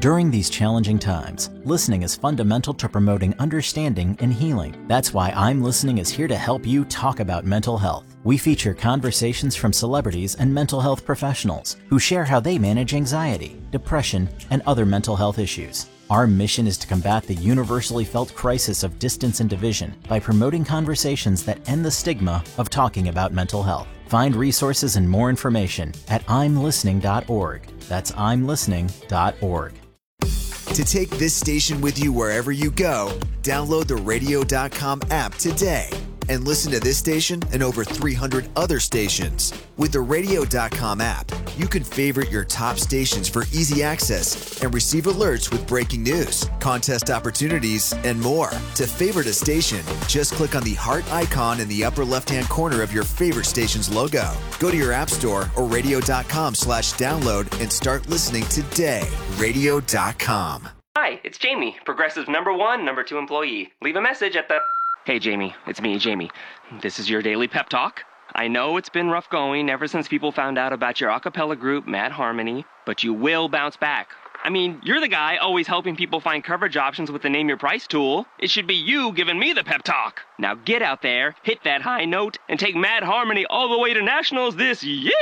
During these challenging times, listening is fundamental to promoting understanding and healing. That's why I'm Listening is here to help you talk about mental health. We feature conversations from celebrities and mental health professionals who share how they manage anxiety, depression, and other mental health issues. Our mission is to combat the universally felt crisis of distance and division by promoting conversations that end the stigma of talking about mental health. Find resources and more information at imlistening.org. That's imlistening.org. To take this station with you wherever you go, download the radio.com app today and listen to this station and over 300 other stations. With the radio.com app, you can favorite your top stations for easy access and receive alerts with breaking news, contest opportunities, and more. To favorite a station, just click on the heart icon in the upper left-hand corner of your favorite station's logo. Go to your app store or radio.com/download and start listening today. Radio.com. Hi, it's Jamie, Progressive #1, #2 employee. Leave a message at the... Hey, Jamie, it's me, Jamie. This is your daily pep talk. I know it's been rough going ever since people found out about your a cappella group, Mad Harmony, but you will bounce back. I mean, you're the guy always helping people find coverage options with the Name Your Price tool. It should be you giving me the pep talk. Now get out there, hit that high note, and take Mad Harmony all the way to nationals this year!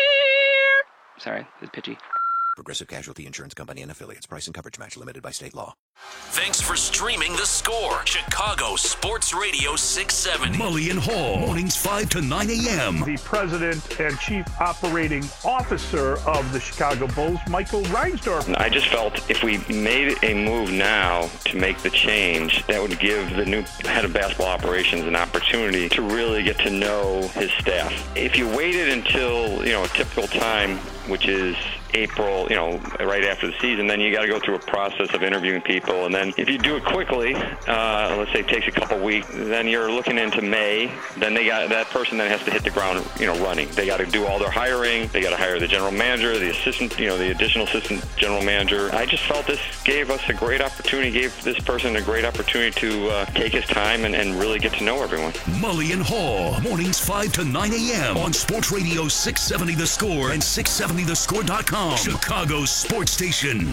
Sorry, it's pitchy. Progressive Casualty Insurance Company and Affiliates. Price and coverage match limited by state law. Thanks for streaming The Score. Chicago Sports Radio 670. Mully and Hall. Mornings 5 to 9 a.m. The president and chief operating officer of the Chicago Bulls, Michael Reinsdorf. I just felt if we made a move now to make the change, that would give the new head of basketball operations an opportunity to really get to know his staff. If you waited until, a typical time, which is April, right after the season, then you got to go through a process of interviewing people. And then if you do it quickly, let's say it takes a couple weeks, then you're looking into May. Then that person then has to hit the ground, running. They got to do all their hiring. They got to hire the general manager, the assistant, the additional assistant general manager. I just felt this gave us a great opportunity, gave this person a great opportunity to take his time and really get to know everyone. Mully and Hall, mornings 5 to 9 a.m. on Sports Radio 670 The Score and 670thescore.com. Chicago's sports station.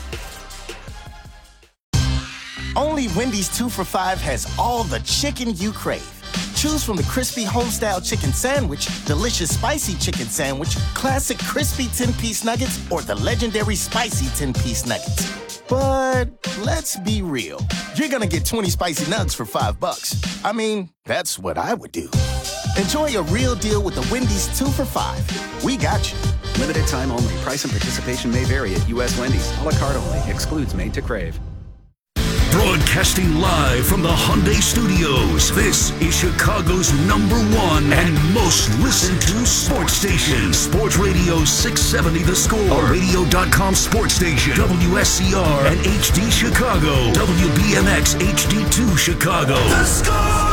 Only Wendy's 2 for $5 has all the chicken you crave. Choose from the crispy homestyle chicken sandwich, delicious spicy chicken sandwich, classic crispy 10-piece nuggets, or the legendary spicy 10-piece nuggets. But let's be real. You're gonna get 20 spicy nugs for $5. I mean, that's what I would do. Enjoy a real deal with the Wendy's 2 for $5. We got you. Limited time only. Price and participation may vary at U.S. Wendy's. A la carte only. Excludes made to crave. Broadcasting live from the Hyundai Studios, this is Chicago's #1 and most listened to sports station. Sports Radio 670 The Score, a radio.com sports station. WSCR and HD Chicago. WBMX HD2 Chicago. The Score!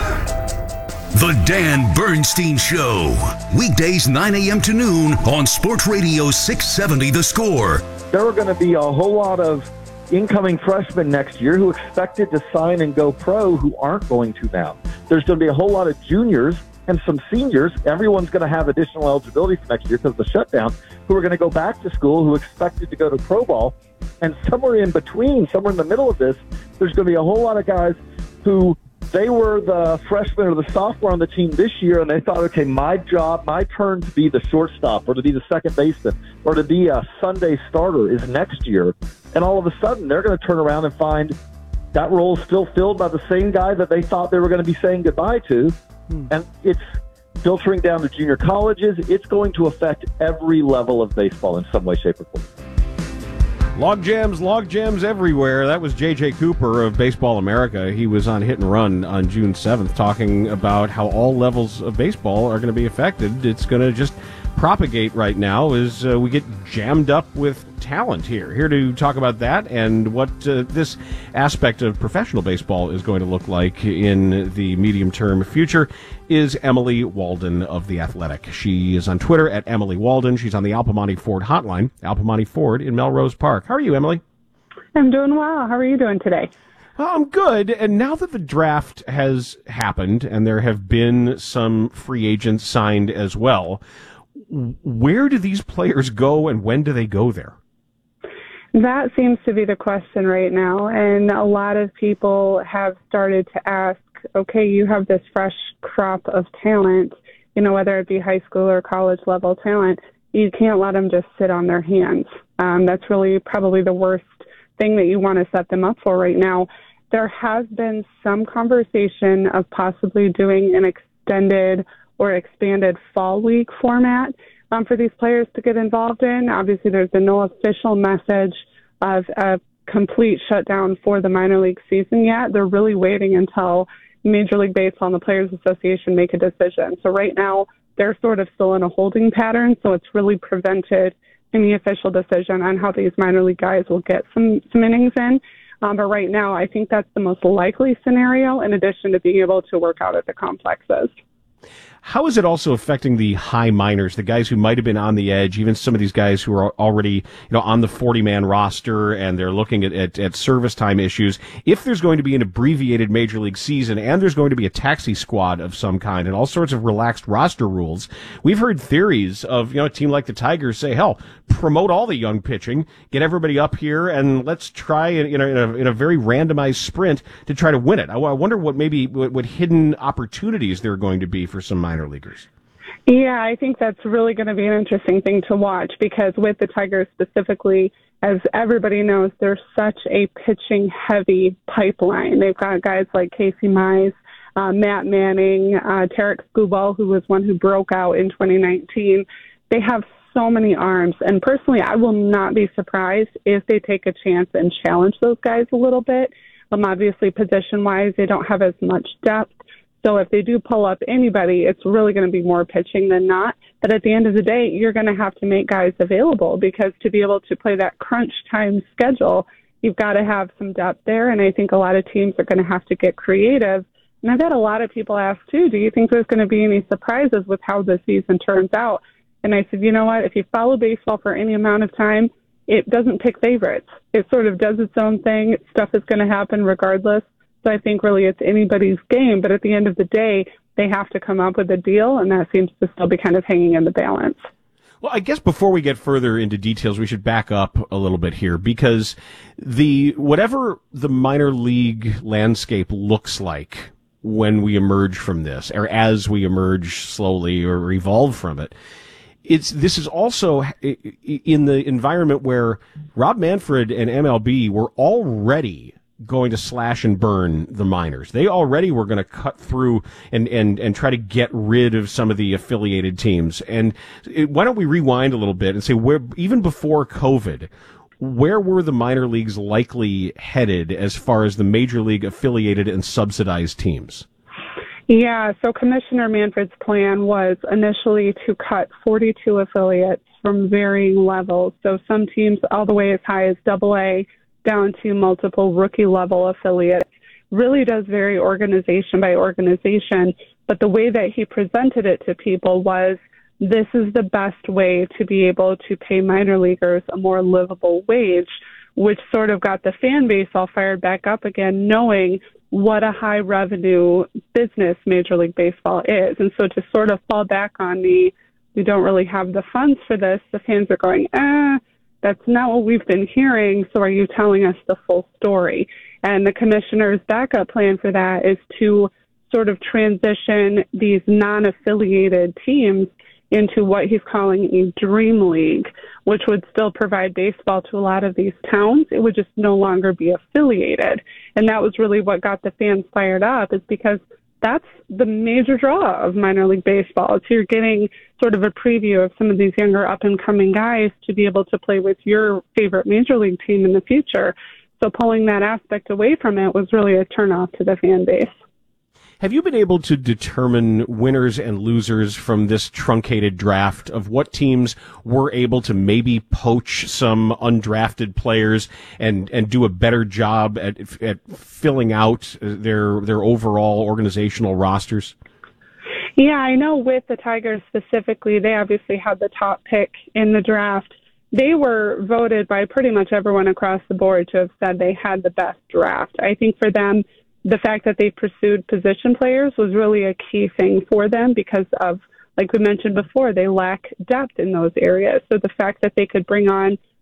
The Dan Bernstein Show. Weekdays 9 a.m. to noon on Sports Radio 670 The Score. There are going to be a whole lot of incoming freshmen next year who expected to sign and go pro who aren't going to now. There's going to be a whole lot of juniors and some seniors. Everyone's going to have additional eligibility for next year because of the shutdown, who are going to go back to school, who expected to go to pro ball. And somewhere in between, somewhere in the middle of this, there's going to be a whole lot of guys who they were the freshman or the sophomore on the team this year, and they thought, okay, my job, my turn to be the shortstop or to be the second baseman or to be a Sunday starter is next year. And all of a sudden, they're going to turn around and find that role is still filled by the same guy that they thought they were going to be saying goodbye to. And it's filtering down to junior colleges. It's going to affect every level of baseball in some way, shape, or form. Log jams everywhere. That was J.J. Cooper of Baseball America. He was on Hit and Run on June 7th talking about how all levels of baseball are going to be affected. It's going to just propagate right now as we get jammed up with talent here. Here to talk about that and what this aspect of professional baseball is going to look like in the medium-term future is Emily Walden of The Athletic. She is on Twitter at Emily Walden. She's on the Al Piemonte Ford hotline, Al Piemonte Ford in Melrose Park. How are you, Emily? I'm doing well. How are you doing today? Well, I'm good. And now that the draft has happened and there have been some free agents signed as well, where do these players go and when do they go there? That seems to be the question right now, and a lot of people have started to ask, okay, you have this fresh crop of talent, whether it be high school or college level talent, you can't let them just sit on their hands. That's really probably the worst thing that you want to set them up for right now. There has been some conversation of possibly doing an extended or expanded fall league format for these players to get involved in. Obviously, there's been no official message of a complete shutdown for the minor league season yet. They're really waiting until Major League Baseball and the Players Association make a decision. So right now, they're sort of still in a holding pattern, so it's really prevented any official decision on how these minor league guys will get some innings in. But right now, I think that's the most likely scenario, in addition to being able to work out at the complexes. How is it also affecting the high minors, the guys who might have been on the edge, even some of these guys who are already, on the 40-man roster and they're looking at service time issues? If there's going to be an abbreviated major league season and there's going to be a taxi squad of some kind and all sorts of relaxed roster rules, we've heard theories of, a team like the Tigers say, hell, promote all the young pitching, get everybody up here, and let's try in a very randomized sprint to try to win it. I wonder what hidden opportunities there are going to be for some minor leaguers. Yeah, I think that's really going to be an interesting thing to watch, because with the Tigers specifically, as everybody knows, they're such a pitching-heavy pipeline. They've got guys like Casey Mize, Matt Manning, Tarek Skubal, who was one who broke out in 2019. They have so many arms, and personally, I will not be surprised if they take a chance and challenge those guys a little bit. Obviously, position-wise, they don't have as much depth. So if they do pull up anybody, it's really going to be more pitching than not. But at the end of the day, you're going to have to make guys available, because to be able to play that crunch time schedule, you've got to have some depth there. And I think a lot of teams are going to have to get creative. And I've had a lot of people ask, too, do you think there's going to be any surprises with how the season turns out? And I said, you know what, if you follow baseball for any amount of time, it doesn't pick favorites. It sort of does its own thing. Stuff is going to happen regardless. So I think really it's anybody's game, but at the end of the day, they have to come up with a deal, and that seems to still be kind of hanging in the balance. Well, I guess before we get further into details, we should back up a little bit here, because whatever the minor league landscape looks like when we emerge from this, or as we emerge slowly or evolve from it, this is also in the environment where Rob Manfred and MLB were already going to slash and burn the minors. They already were going to cut through and try to get rid of some of the affiliated teams. And why don't we rewind a little bit and say, even before COVID, where were the minor leagues likely headed as far as the major league affiliated and subsidized teams? Yeah, so Commissioner Manfred's plan was initially to cut 42 affiliates from varying levels. So some teams all the way as high as AA, down to multiple rookie-level affiliates. Really does vary organization by organization, but the way that he presented it to people was, this is the best way to be able to pay minor leaguers a more livable wage, which sort of got the fan base all fired back up again, knowing what a high-revenue business Major League Baseball is. And so to sort of fall back on we don't really have the funds for this, the fans are going, that's not what we've been hearing, so are you telling us the full story? And the commissioner's backup plan for that is to sort of transition these non-affiliated teams into what he's calling a dream league, which would still provide baseball to a lot of these towns. It would just no longer be affiliated. And that was really what got the fans fired up, is because that's the major draw of minor league baseball. So you're getting sort of a preview of some of these younger up-and-coming guys to be able to play with your favorite major league team in the future. So pulling that aspect away from it was really a turnoff to the fan base. Have you been able to determine winners and losers from this truncated draft of what teams were able to maybe poach some undrafted players and do a better job at filling out their overall organizational rosters? Yeah, I know with the Tigers specifically, they obviously had the top pick in the draft. They were voted by pretty much everyone across the board to have said they had the best draft. I think for them, the fact that they pursued position players was really a key thing for them because of, like we mentioned before, they lack depth in those areas. So the fact that they could bring on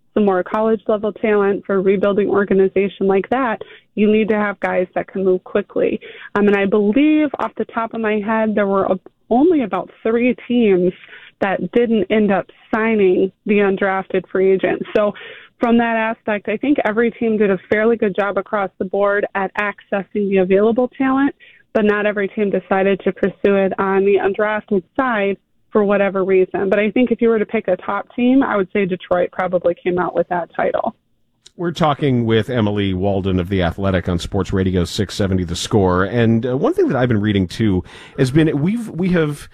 some more college level talent, for a rebuilding organization like that, you need to have guys that can move quickly. And I believe off the top of my head, there were only about 3 teams that didn't end up signing the undrafted free agents. So from that aspect, I think every team did a fairly good job across the board at accessing the available talent, but not every team decided to pursue it on the undrafted side for whatever reason. But I think if you were to pick a top team, I would say Detroit probably came out with that title. We're talking with Emily Walden of The Athletic on Sports Radio 670 The Score. And one thing that I've been reading, too, has been we have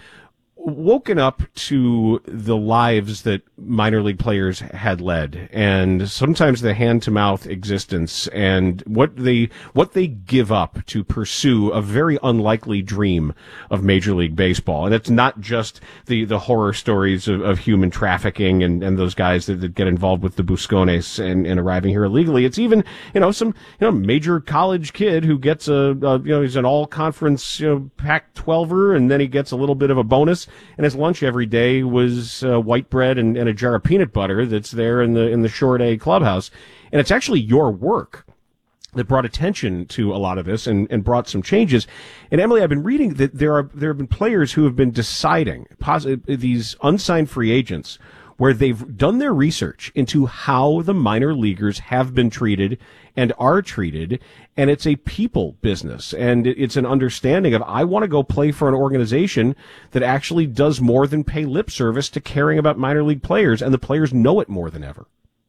woken up to the lives that minor league players had led, and sometimes the hand-to-mouth existence and what they give up to pursue a very unlikely dream of Major League Baseball. And it's not just the horror stories of human trafficking and those guys that get involved with the Buscones and arriving here illegally. It's even some major college kid who gets he's an all-conference Pac-12er, and then he gets a little bit of a bonus. And his lunch every day was white bread and a jar of peanut butter that's there in the Short A clubhouse. And it's actually your work that brought attention to a lot of this and brought some changes. And Emily, I've been reading that there have been players who have been deciding, these unsigned free agents, where they've done their research into how the minor leaguers have been treated and are treated, and it's a people business, and it's an understanding of, I want to go play for an organization that actually does more than pay lip service to caring about minor league players, and the players know it more than ever.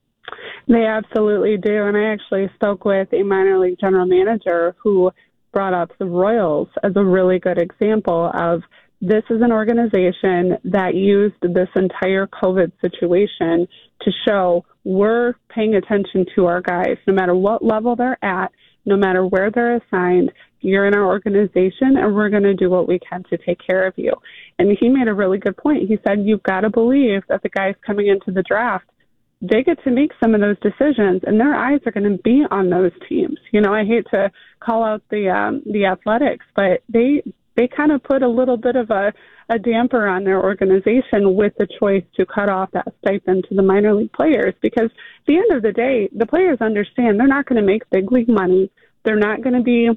They absolutely do, and I actually spoke with a minor league general manager who brought up the Royals as a really good example of, this is an organization that used this entire COVID situation to show we're paying attention to our guys. No matter what level they're at, no matter where they're assigned, you're in our organization, and we're going to do what we can to take care of you. And he made a really good point. He said, you've got to believe that the guys coming into the draft, they get to make some of those decisions, and their eyes are going to be on those teams. I hate to call out the Athletics, but they kind of put a little bit of a damper on their organization with the choice to cut off that stipend to the minor league players, because at the end of the day, the players understand they're not going to make big league money. They're not going to be,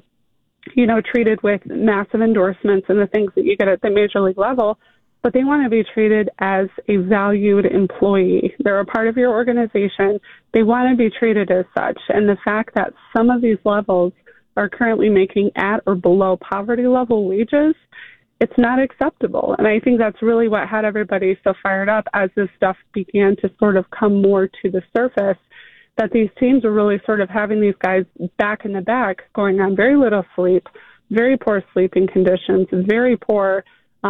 treated with massive endorsements and the things that you get at the major league level, but they want to be treated as a valued employee. They're a part of your organization. They want to be treated as such. And the fact that some of these levels are currently making at or below poverty level wages, it's not acceptable. And I think that's really what had everybody so fired up as this stuff began to sort of come more to the surface, that these teams were really sort of having these guys back in the back, going on very little sleep, very poor sleeping conditions, very poor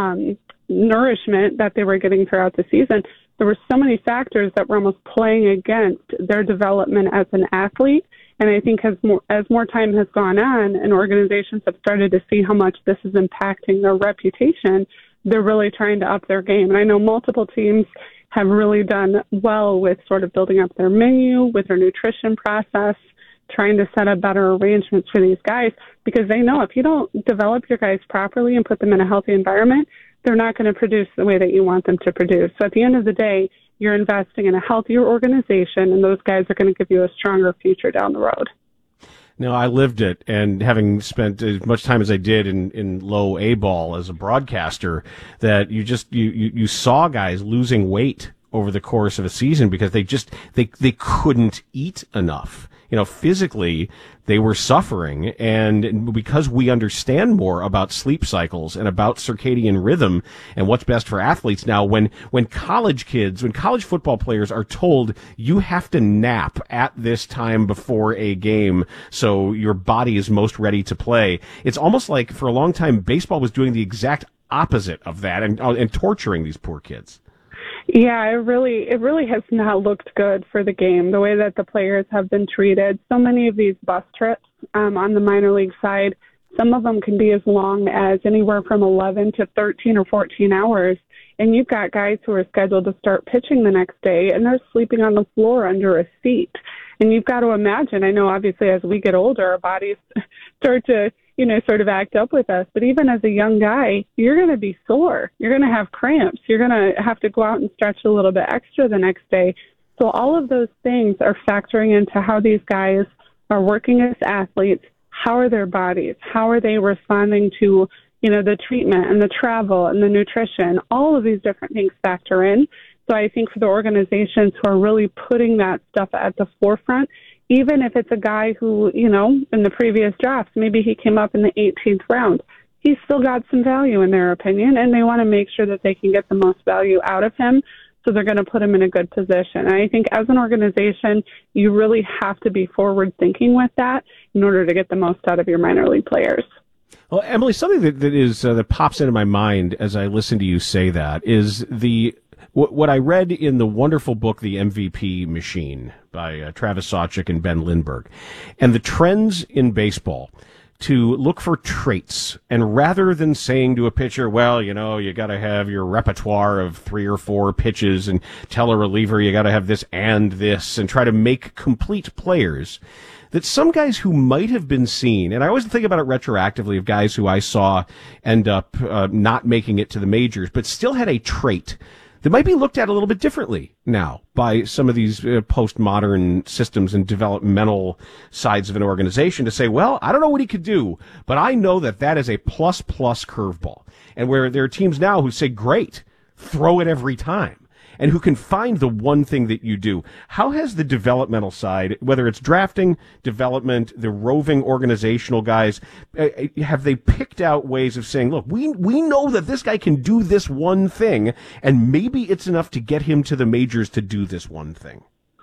nourishment that they were getting throughout the season. There were so many factors that were almost playing against their development as an athlete. And I think as more time has gone on and organizations have started to see how much this is impacting their reputation, they're really trying to up their game. And I know multiple teams have really done well with sort of building up their menu, with their nutrition process, trying to set up better arrangements for these guys, because they know if you don't develop your guys properly and put them in a healthy environment, they're not going to produce the way that you want them to produce. So at the end of the day, you're investing in a healthier organization, and those guys are going to give you a stronger future down the road. No, I lived it, and having spent as much time as I did in low A ball as a broadcaster, that you saw guys losing weight over the course of a season because they couldn't eat enough. Physically, they were suffering, and because we understand more about sleep cycles and about circadian rhythm and what's best for athletes now, when college football players are told you have to nap at this time before a game so your body is most ready to play, it's almost like for a long time baseball was doing the exact opposite of that and torturing these poor kids. Yeah, it really has not looked good for the game, the way that the players have been treated. So many of these bus trips on the minor league side, some of them can be as long as anywhere from 11 to 13 or 14 hours. And you've got guys who are scheduled to start pitching the next day, and they're sleeping on the floor under a seat. And you've got to imagine, I know obviously as we get older, our bodies start to sort of act up with us. But even as a young guy, you're going to be sore. You're going to have cramps. You're going to have to go out and stretch a little bit extra the next day. So all of those things are factoring into how these guys are working as athletes. How are their bodies? How are they responding to, the treatment and the travel and the nutrition? All of these different things factor in. So I think for the organizations who are really putting that stuff at the forefront, even if it's a guy who, in the previous drafts, maybe he came up in the 18th round, he's still got some value in their opinion, and they want to make sure that they can get the most value out of him. So they're going to put him in a good position. And I think as an organization, you really have to be forward thinking with that in order to get the most out of your minor league players. Well, Emily, something that pops into my mind as I listen to you say that is what I read in the wonderful book, The MVP Machine, by Travis Sawchik and Ben Lindbergh, and the trends in baseball to look for traits. And rather than saying to a pitcher, well, you got to have your repertoire of 3 or 4 pitches, and tell a reliever you got to have this and this, and try to make complete players, that some guys who might have been seen, and I always think about it retroactively of guys who I saw end up not making it to the majors, but still had a trait that might be looked at a little bit differently now by some of these postmodern systems and developmental sides of an organization, to say, well, I don't know what he could do, but I know that is a plus curveball. And where there are teams now who say, great, throw it every time, and who can find the one thing that you do. How has the developmental side, whether it's drafting, development, the roving organizational guys, have they picked out ways of saying, look, we know that this guy can do this one thing, and maybe it's enough to get him to the majors to do this one thing?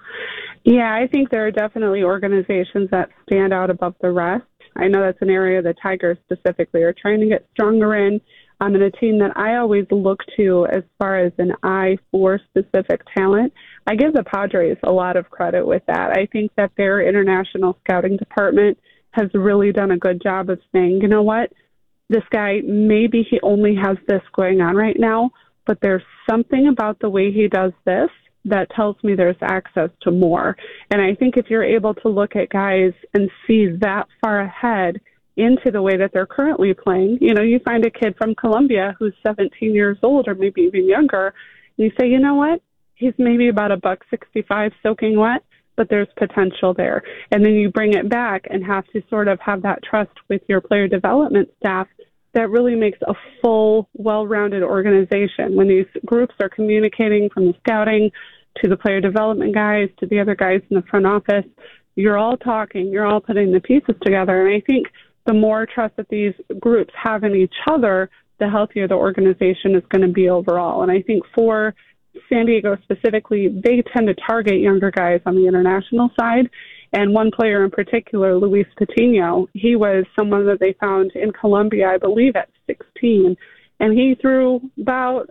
Yeah, I think there are definitely organizations that stand out above the rest. I know that's an area the Tigers specifically are trying to get stronger in. And a team that I always look to as far as an eye for specific talent, I give the Padres a lot of credit with that. I think that their international scouting department has really done a good job of saying, you know what, this guy, maybe he only has this going on right now, but there's something about the way he does this that tells me there's access to more. And I think if you're able to look at guys and see that far ahead into the way that they're currently playing, you find a kid from Colombia who's 17 years old or maybe even younger, and you say, you know what, he's maybe about $165 soaking wet, but there's potential there. And then you bring it back and have to sort of have that trust with your player development staff that really makes a full, well-rounded organization. When these groups are communicating from the scouting to the player development guys to the other guys in the front office, you're all talking, you're all putting the pieces together. And I think the more trust that these groups have in each other, the healthier the organization is going to be overall. And I think for San Diego specifically, they tend to target younger guys on the international side. And one player in particular, Luis Patino, he was someone that they found in Colombia, I believe, at 16. And he threw about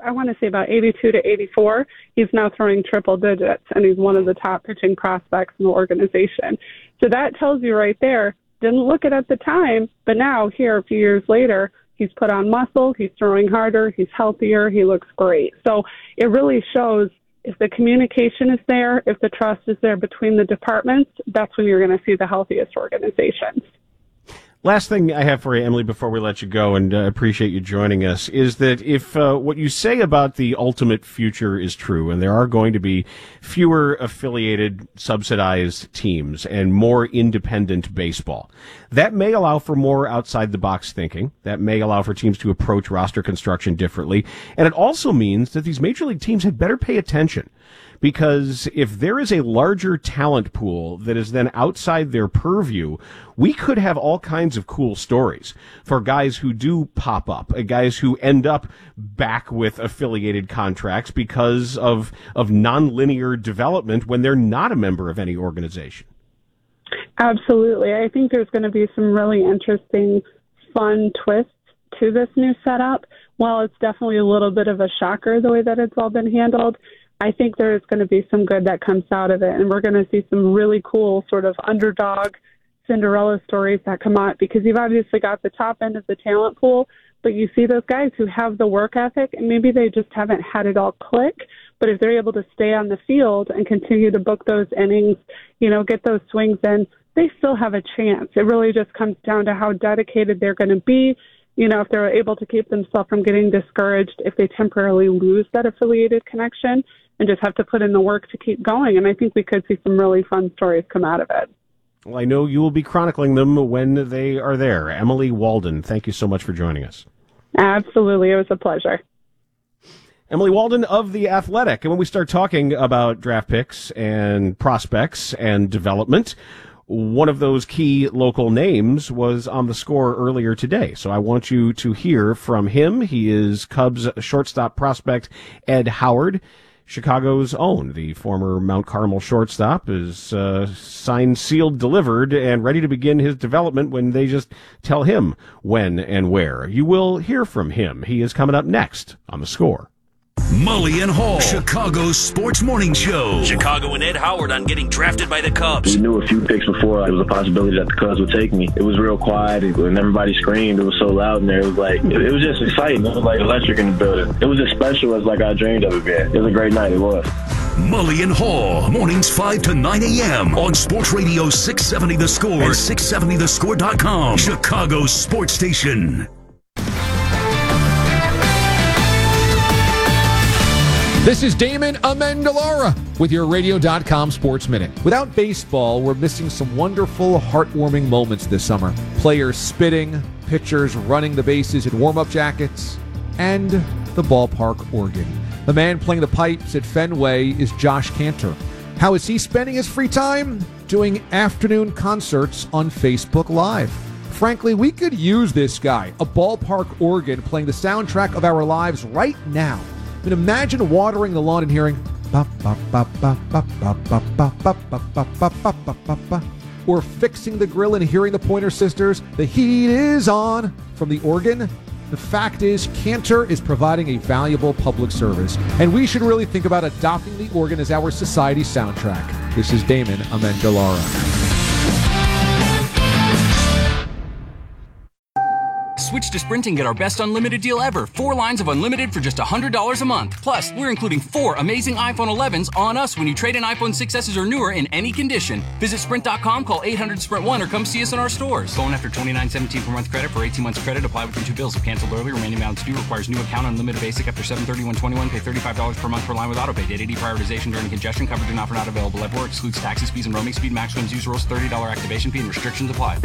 82 to 84. He's now throwing triple digits, and he's one of the top pitching prospects in the organization. So that tells you right there, didn't look it at the time, but now here a few years later, he's put on muscle, he's throwing harder, he's healthier, he looks great. So it really shows if the communication is there, if the trust is there between the departments, that's when you're going to see the healthiest organizations. Last thing I have for you, Emily, before we let you go, and appreciate you joining us, is that if what you say about the ultimate future is true, and there are going to be fewer affiliated, subsidized teams and more independent baseball, that may allow for more outside-the-box thinking. That may allow for teams to approach roster construction differently. And it also means that these major league teams had better pay attention. Because if there is a larger talent pool that is then outside their purview, we could have all kinds of cool stories for guys who do pop up, guys who end up back with affiliated contracts because of nonlinear development when they're not a member of any organization. Absolutely. I think there's going to be some really interesting, fun twists to this new setup. While it's definitely a little bit of a shocker the way that it's all been handled, I think there is going to be some good that comes out of it, and we're going to see some really cool sort of underdog Cinderella stories that come out, because you've obviously got the top end of the talent pool, but you see those guys who have the work ethic, and maybe they just haven't had it all click, but if they're able to stay on the field and continue to book those innings, get those swings in, they still have a chance. It really just comes down to how dedicated they're going to be. If they're able to keep themselves from getting discouraged if they temporarily lose that affiliated connection, and just have to put in the work to keep going. And I think we could see some really fun stories come out of it. Well, I know you will be chronicling them when they are there. Emily Walden, thank you so much for joining us. Absolutely. It was a pleasure. Emily Walden of The Athletic. And when we start talking about draft picks and prospects and development, one of those key local names was on the score earlier today. So I want you to hear from him. He is Cubs shortstop prospect Ed Howard, Chicago's own. The former Mount Carmel shortstop is signed, sealed, delivered, and ready to begin his development when they just tell him when and where. You will hear from him. He is coming up next on The Score. Mully and Hall, Chicago's sports morning show. Chicago and Ed Howard on getting drafted by the Cubs. We knew a few picks before it was a possibility that the Cubs would take me. It was real quiet, and everybody screamed. It was so loud in there. It was like, it was just exciting. It was like electric in the building. It was as special as like I dreamed of it being. It was a great night. It was. Mully and Hall, mornings 5 to 9 a.m. on Sports Radio 670 The Score and 670thescore.com. Chicago's sports station. This is Damon Amendolara with your Radio.com Sports Minute. Without baseball, we're missing some wonderful, heartwarming moments this summer. Players spitting, pitchers running the bases in warm-up jackets, and the ballpark organ. The man playing the pipes at Fenway is Josh Cantor. How is he spending his free time? Doing afternoon concerts on Facebook Live. Frankly, we could use this guy, a ballpark organ playing the soundtrack of our lives right now. I mean, imagine watering the lawn and hearing or fixing the grill and hearing the Pointer Sisters, "The heat is on," from the organ. The fact is, Cantor is providing a valuable public service, and we should really think about adopting the organ as our society's soundtrack. This is Damon Amendolara. Switch to Sprint and get our best unlimited deal ever. 4 lines of unlimited for just $100 a month. Plus, we're including 4 amazing iPhone 11s on us when you trade in iPhone 6s or newer in any condition. Visit Sprint.com, call 800-SPRINT1 or come see us in our stores. Phone after $29.17 per month credit for 18 months credit. Apply with your 2 bills. If canceled early, remaining balance due. Requires new account. Unlimited basic after 7/31/21. Pay $35 per month per line with autopay. Data deprioritization during congestion. Coverage and offer not available everywhere. Excludes taxes, fees, and roaming speed. Maximum use rules. $30 activation fee and restrictions apply.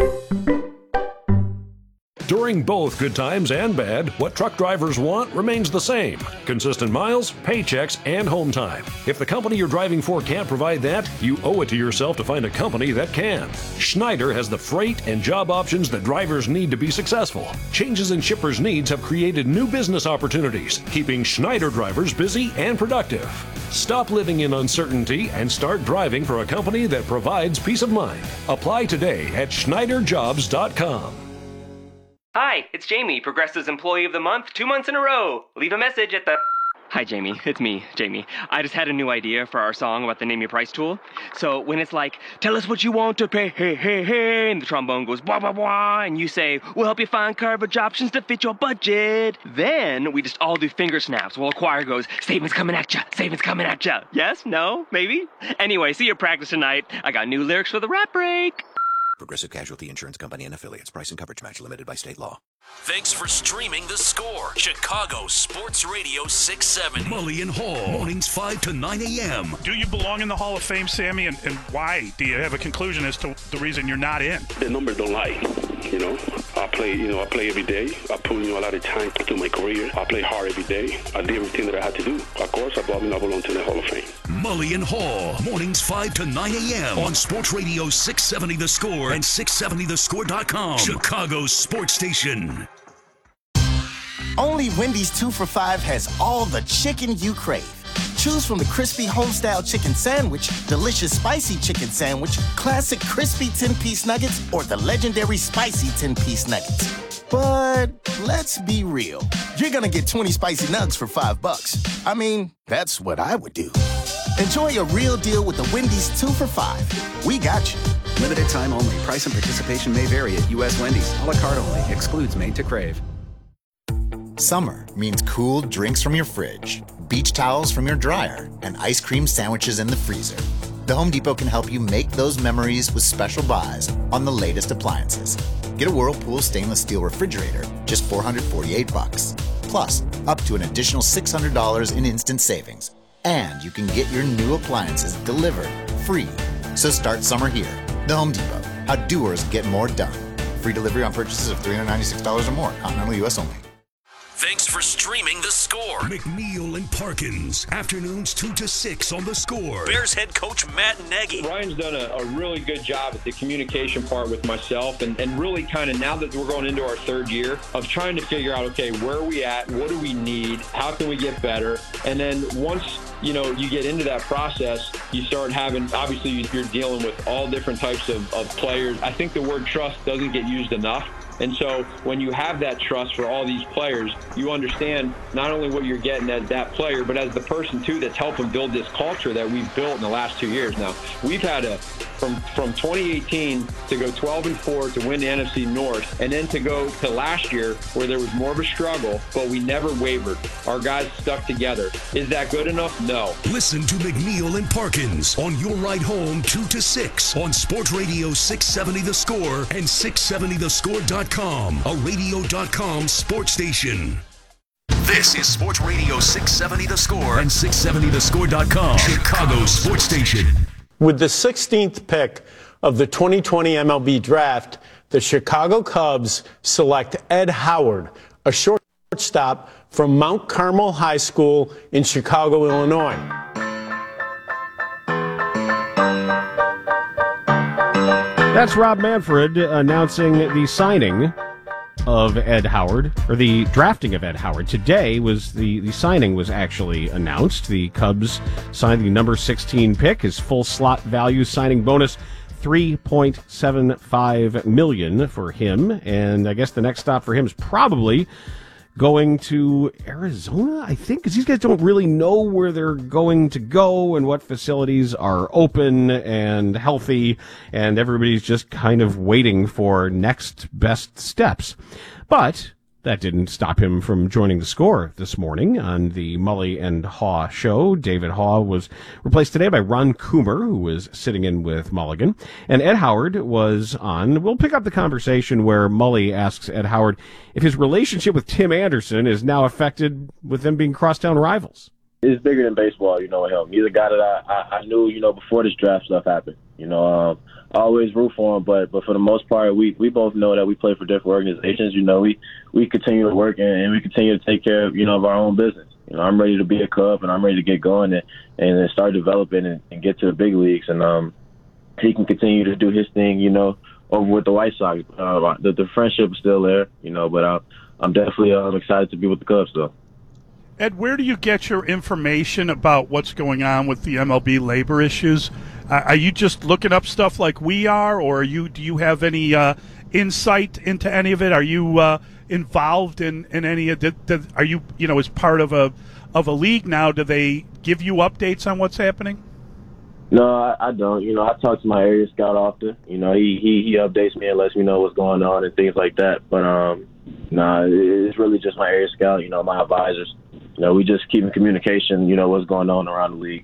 During both good times and bad, what truck drivers want remains the same. Consistent miles, paychecks, and home time. If the company you're driving for can't provide that, you owe it to yourself to find a company that can. Schneider has the freight and job options that drivers need to be successful. Changes in shippers' needs have created new business opportunities, keeping Schneider drivers busy and productive. Stop living in uncertainty and start driving for a company that provides peace of mind. Apply today at SchneiderJobs.com. Hi, it's Jamie, Progressive's Employee of the Month, 2 months in a row. Leave a message at the... Hi, Jamie. It's me, Jamie. I just had a new idea for our song about the Name Your Price tool. So when it's like, tell us what you want to pay, hey, hey, hey, and the trombone goes, blah, blah, blah, and you say, we'll help you find coverage options to fit your budget. Then we just all do finger snaps while a choir goes, savings coming at ya, savings coming at ya. Yes? No? Maybe? Anyway, see you at practice tonight. I got new lyrics for the rap break. Progressive Casualty Insurance Company and Affiliates. Price and coverage match limited by state law. Thanks for streaming The Score. Chicago Sports Radio 670. Mully and Hall, mornings 5 to 9 a.m. Do you belong in the Hall of Fame, Sammy, and why? Do you have a conclusion as to the reason you're not in? The numbers don't lie. I play every day. I put a lot of time into my career. I play hard every day. I did everything that I had to do. Of course, I belong to the Hall of Fame. Mully and Hall, mornings 5 to 9 a.m. on Sports Radio 670 The Score and 670thescore.com. Chicago's sports station. Only Wendy's 2 for $5 has all the chicken you crave. Choose from the crispy homestyle chicken sandwich, delicious spicy chicken sandwich, classic crispy 10-piece nuggets, or the legendary spicy 10-piece nuggets. But let's be real. You're gonna get 20 spicy nugs for $5. I mean, that's what I would do. Enjoy a real deal with the Wendy's 2 for $5. We got you. Limited time only. Price and participation may vary at U.S. Wendy's. A la carte only. Excludes made to crave. Summer means cool drinks from your fridge, beach towels from your dryer, and ice cream sandwiches in the freezer. The Home Depot can help you make those memories with special buys on the latest appliances. Get a Whirlpool stainless steel refrigerator, just $448. Plus, up to an additional $600 in instant savings. And you can get your new appliances delivered free. So start summer here. The Home Depot. How doers get more done. Free delivery on purchases of $396 or more. Continental U.S. only. Thanks for streaming The Score. McNeil and Parkins, afternoons 2 to 6 on The Score. Bears head coach Matt Nagy. Ryan's done a really good job at the communication part with myself and really kind of now that we're going into our third year of trying to figure out, okay, where are we at? What do we need? How can we get better? And then once, you get into that process, you start having, obviously you're dealing with all different types of players. I think the word trust doesn't get used enough. And so when you have that trust for all these players, you understand not only what you're getting as that player, but as the person, too, that's helping build this culture that we've built in the last 2 years now. We've had from 2018 to go 12-4 to win the NFC North, and then to go to last year where there was more of a struggle, but we never wavered. Our guys stuck together. Is that good enough? No. Listen to McNeil and Parkins on your ride home 2 to 6 on Sports Radio 670 The Score and 670thescore.com, a radio.com sports station. This is Sports Radio 670 The Score and 670thescore.com, Chicago's sports station. With the 16th pick of the 2020 MLB Draft, the Chicago Cubs select Ed Howard, a shortstop from Mount Carmel High School in Chicago, Illinois. That's Rob Manfred announcing the signing of Ed Howard, or the drafting of Ed Howard. Today was the signing was actually announced. The Cubs signed the number 16 pick. His full slot value signing bonus, $3.75 million for him. And I guess the next stop for him is probably going to Arizona, I think, because these guys don't really know where they're going to go and what facilities are open and healthy, and everybody's just kind of waiting for next best steps. But that didn't stop him from joining The Score this morning on the Mully and Haw show. David Haw was replaced today by Ron Coomer, who was sitting in with Mulligan. And Ed Howard was on. We'll pick up the conversation where Mully asks Ed Howard if his relationship with Tim Anderson is now affected with them being crosstown rivals. It's bigger than baseball, him. He's a guy that I knew, before this draft stuff happened. I always root for him, but for the most part, we both know that we play for different organizations. We continue to work and we continue to take care of, of our own business. I'm ready to be a Cub and I'm ready to get going and start developing and get to the big leagues. And he can continue to do his thing, over with the White Sox. The friendship is still there, but I'm definitely excited to be with the Cubs, though. Ed, where do you get your information about what's going on with the MLB labor issues? Are you just looking up stuff like we are, or do you have any insight into any of it? Are you involved in any of it? Are you, as part of a league now? Do they give you updates on what's happening? No, I don't. I talk to my area scout often. He updates me and lets me know what's going on and things like that. But it's really just my area scout. My advisors. We just keep in communication. What's going on around the league.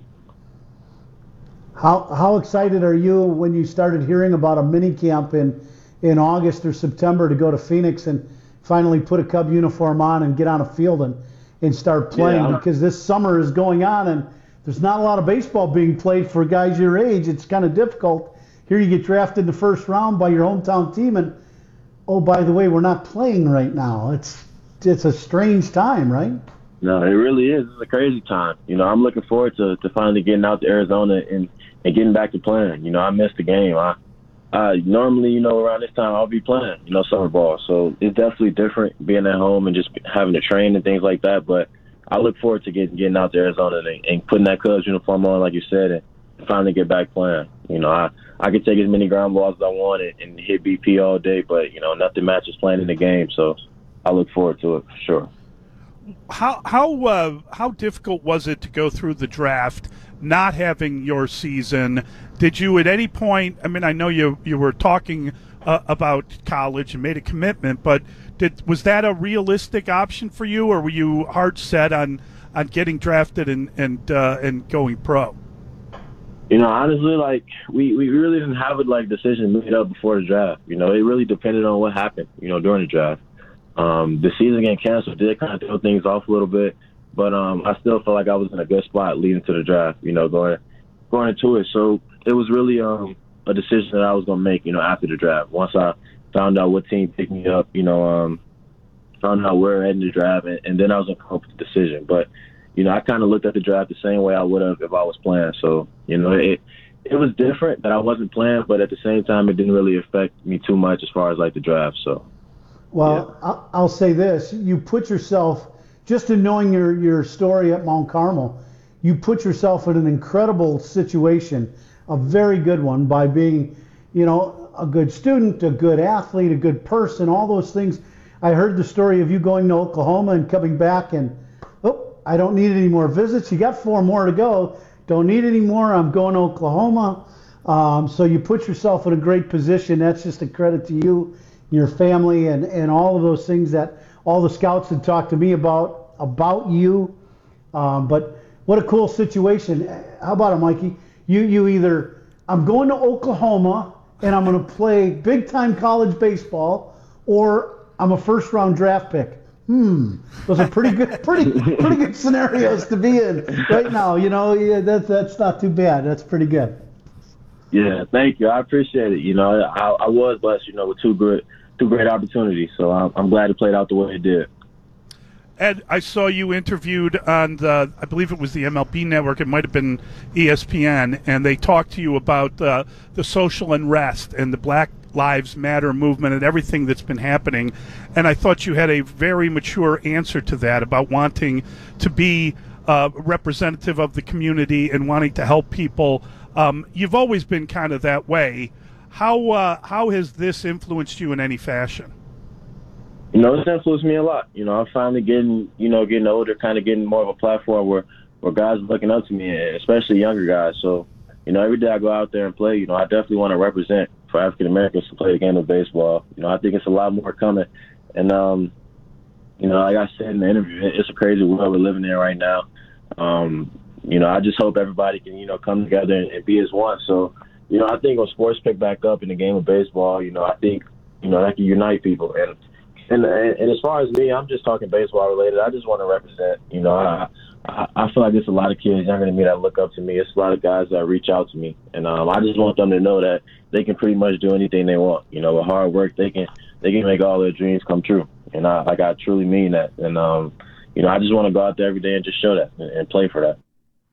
How excited are you when you started hearing about a mini camp in August or September to go to Phoenix and finally put a Cub uniform on and get on a field and start playing? Yeah. Because this summer is going on and there's not a lot of baseball being played for guys your age. It's kind of difficult. Here you get drafted in the first round by your hometown team and, oh, by the way, we're not playing right now. It's a strange time, right? No, it really is. It's a crazy time. I'm looking forward to finally getting out to Arizona and getting back to playing. I missed the game. I normally, around this time I'll be playing, summer ball. So it's definitely different being at home and just having to train and things like that. But I look forward to getting out to Arizona and putting that Cubs uniform on, like you said, and finally get back playing. I could take as many ground balls as I want and hit BP all day, but, nothing matches playing in the game. So I look forward to it for sure. How difficult was it to go through the draft, not having your season? Did you at any point? I mean, I know you were talking about college and made a commitment, but was that a realistic option for you, or were you hard set on getting drafted and going pro? Honestly, we really didn't have a decision made up before the draft. It really depended on what happened, during the draft. The season getting canceled did kind of throw things off a little bit, but I still felt like I was in a good spot leading to the draft, going into it. So it was really a decision that I was going to make, after the draft. Once I found out what team picked me up, found out where I had in the draft, and then I was going to come up with the decision. But, I kind of looked at the draft the same way I would have if I was playing. So, it was different that I wasn't playing, but at the same time, it didn't really affect me too much as far as like the draft. So, well, I'll say this: you put yourself, just in knowing your story at Mount Carmel, you put yourself in an incredible situation, a very good one, by being, a good student, a good athlete, a good person, all those things. I heard the story of you going to Oklahoma and coming back and, I don't need any more visits. You got 4 more to go. Don't need any more. I'm going to Oklahoma. So you put yourself in a great position. That's just a credit to you, your family, and all of those things that all the scouts had talked to me about you. But what a cool situation. How about it, Mikey? You either, I'm going to Oklahoma and I'm going to play big-time college baseball, or I'm a first-round draft pick. Those are pretty good scenarios to be in right now. That's not too bad. That's pretty good. Yeah, thank you. I appreciate it. I was blessed, with two great opportunities. So I'm glad it played out the way it did. Ed, I saw you interviewed on I believe it was the MLB Network. It might have been ESPN, and they talked to you about the social unrest and the Black Lives Matter movement and everything that's been happening. And I thought you had a very mature answer to that about wanting to be representative of the community and wanting to help people. You've always been kind of that way. How has this influenced you in any fashion? It's influenced me a lot. I'm finally getting older, kind of getting more of a platform where guys are looking up to me, especially younger guys. So, every day I go out there and play, I definitely want to represent for African Americans to play the game of baseball. I think it's a lot more coming. And, like I said in the interview, it's a crazy world we're living in right now. I just hope everybody can, come together and be as one. So, I think when sports pick back up in the game of baseball, I think, that can unite people. And as far as me, I'm just talking baseball related. I just want to represent. I feel like there's a lot of kids younger than me that look up to me. It's a lot of guys that reach out to me, and I just want them to know that they can pretty much do anything they want. With hard work, they can make all their dreams come true. And I truly mean that. And I just want to go out there every day and just show that and play for that.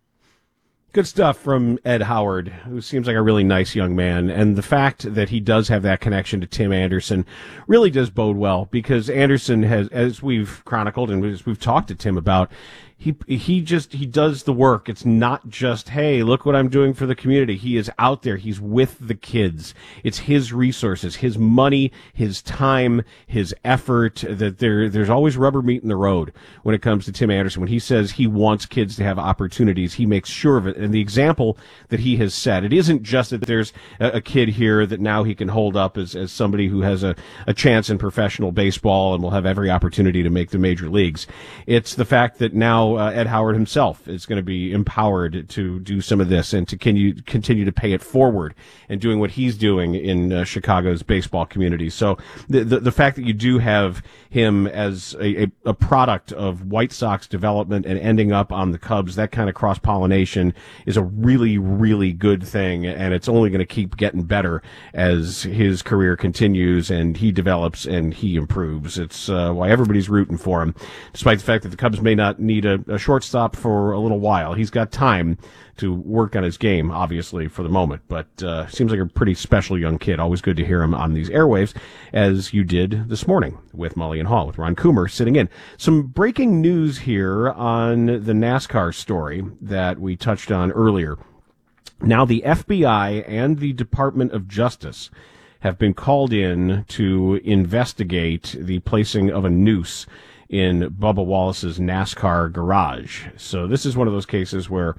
Good stuff from Ed Howard, who seems like a really nice young man. And the fact that he does have that connection to Tim Anderson really does bode well, because Anderson has, as we've chronicled and as we've talked to Tim about, he does the work. It's not just, hey, look what I'm doing for the community. He is out there. He's with the kids. It's his resources, his money, his time, his effort. That there's always rubber meeting the road when it comes to Tim Anderson. When he says he wants kids to have opportunities, he makes sure of it. And the example that he has set, it isn't just that there's a kid here that now he can hold up as somebody who has a chance in professional baseball and will have every opportunity to make the major leagues. It's the fact that now Ed Howard himself is going to be empowered to do some of this and to continue to pay it forward and doing what he's doing in Chicago's baseball community. So the fact that you do have him as a product of White Sox development and ending up on the Cubs, that kind of cross-pollination is a really, really good thing, and it's only going to keep getting better as his career continues and he develops and he improves. It's why everybody's rooting for him, despite the fact that the Cubs may not need a shortstop for a little while. He's got time to work on his game, obviously, for the moment, but seems like a pretty special young kid. Always good to hear him on these airwaves, as you did this morning with Mully and Hall, with Ron Coomer sitting in. Some breaking news here on the NASCAR story that we touched on earlier. Now the FBI and the Department of Justice have been called in to investigate the placing of a noose in Bubba Wallace's NASCAR garage. So this is one of those cases where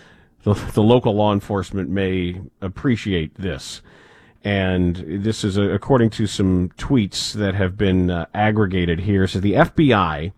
the local law enforcement may appreciate this. And this is according to some tweets that have been aggregated here. So the FBI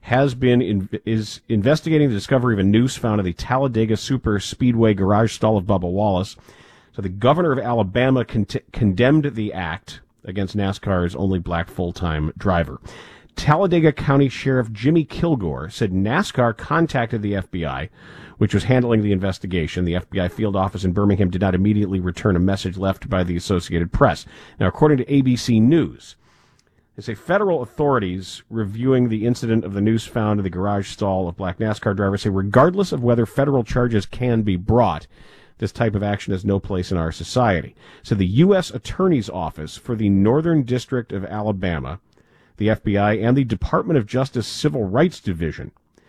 is investigating the discovery of a noose found in the Talladega Super Speedway garage stall of Bubba Wallace. So the governor of Alabama condemned the act against NASCAR's only black full-time driver. Talladega County Sheriff Jimmy Kilgore said NASCAR contacted the FBI, which was handling the investigation. The FBI field office in Birmingham did not immediately return a message left by the Associated Press. Now, according to ABC News, they say federal authorities reviewing the incident of the noose found in the garage stall of black NASCAR drivers say regardless of whether federal charges can be brought, this type of action has no place in our society. So the U.S. Attorney's Office for the Northern District of Alabama, the FBI, and the Department of Justice Civil Rights Division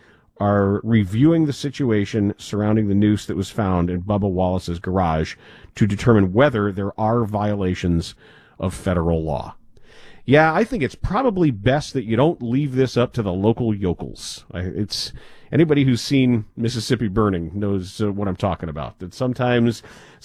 are reviewing the situation surrounding the noose that was found in Bubba Wallace's garage to determine whether there are violations of federal law. Yeah, I think it's probably best that you don't leave this up to the local yokels. It's anybody who's seen Mississippi Burning knows what I'm talking about. That sometimes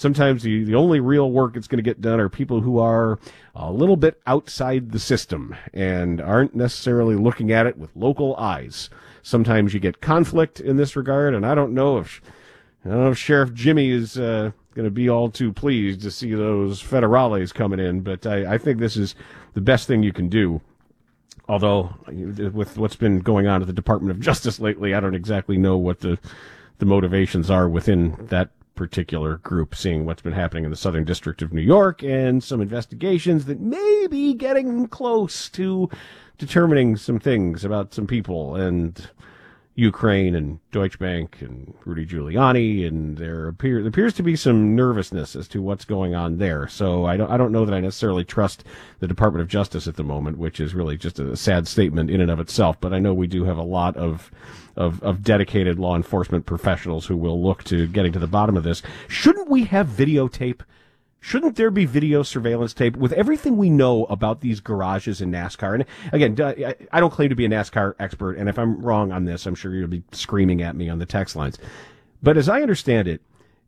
the only real work that's going to get done are people who are a little bit outside the system and aren't necessarily looking at it with local eyes. Sometimes you get conflict in this regard, and I don't know if Sheriff Jimmy is going to be all too pleased to see those federales coming in, but I think this is the best thing you can do. Although, with what's been going on at the Department of Justice lately, I don't exactly know what the motivations are within that particular group, seeing what's been happening in the Southern District of New York and some investigations that may be getting close to determining some things about some people and Ukraine and Deutsche Bank and Rudy Giuliani, and there appears to be some nervousness as to what's going on there. So I don't know that I necessarily trust the Department of Justice at the moment, which is really just a sad statement in and of itself. But I know we do have a lot of dedicated law enforcement professionals who will look to getting to the bottom of this. Shouldn't we have videotape? Shouldn't there be video surveillance tape with everything we know about these garages in NASCAR? And again, I don't claim to be a NASCAR expert, and if I'm wrong on this, I'm sure you'll be screaming at me on the text lines. But as I understand it,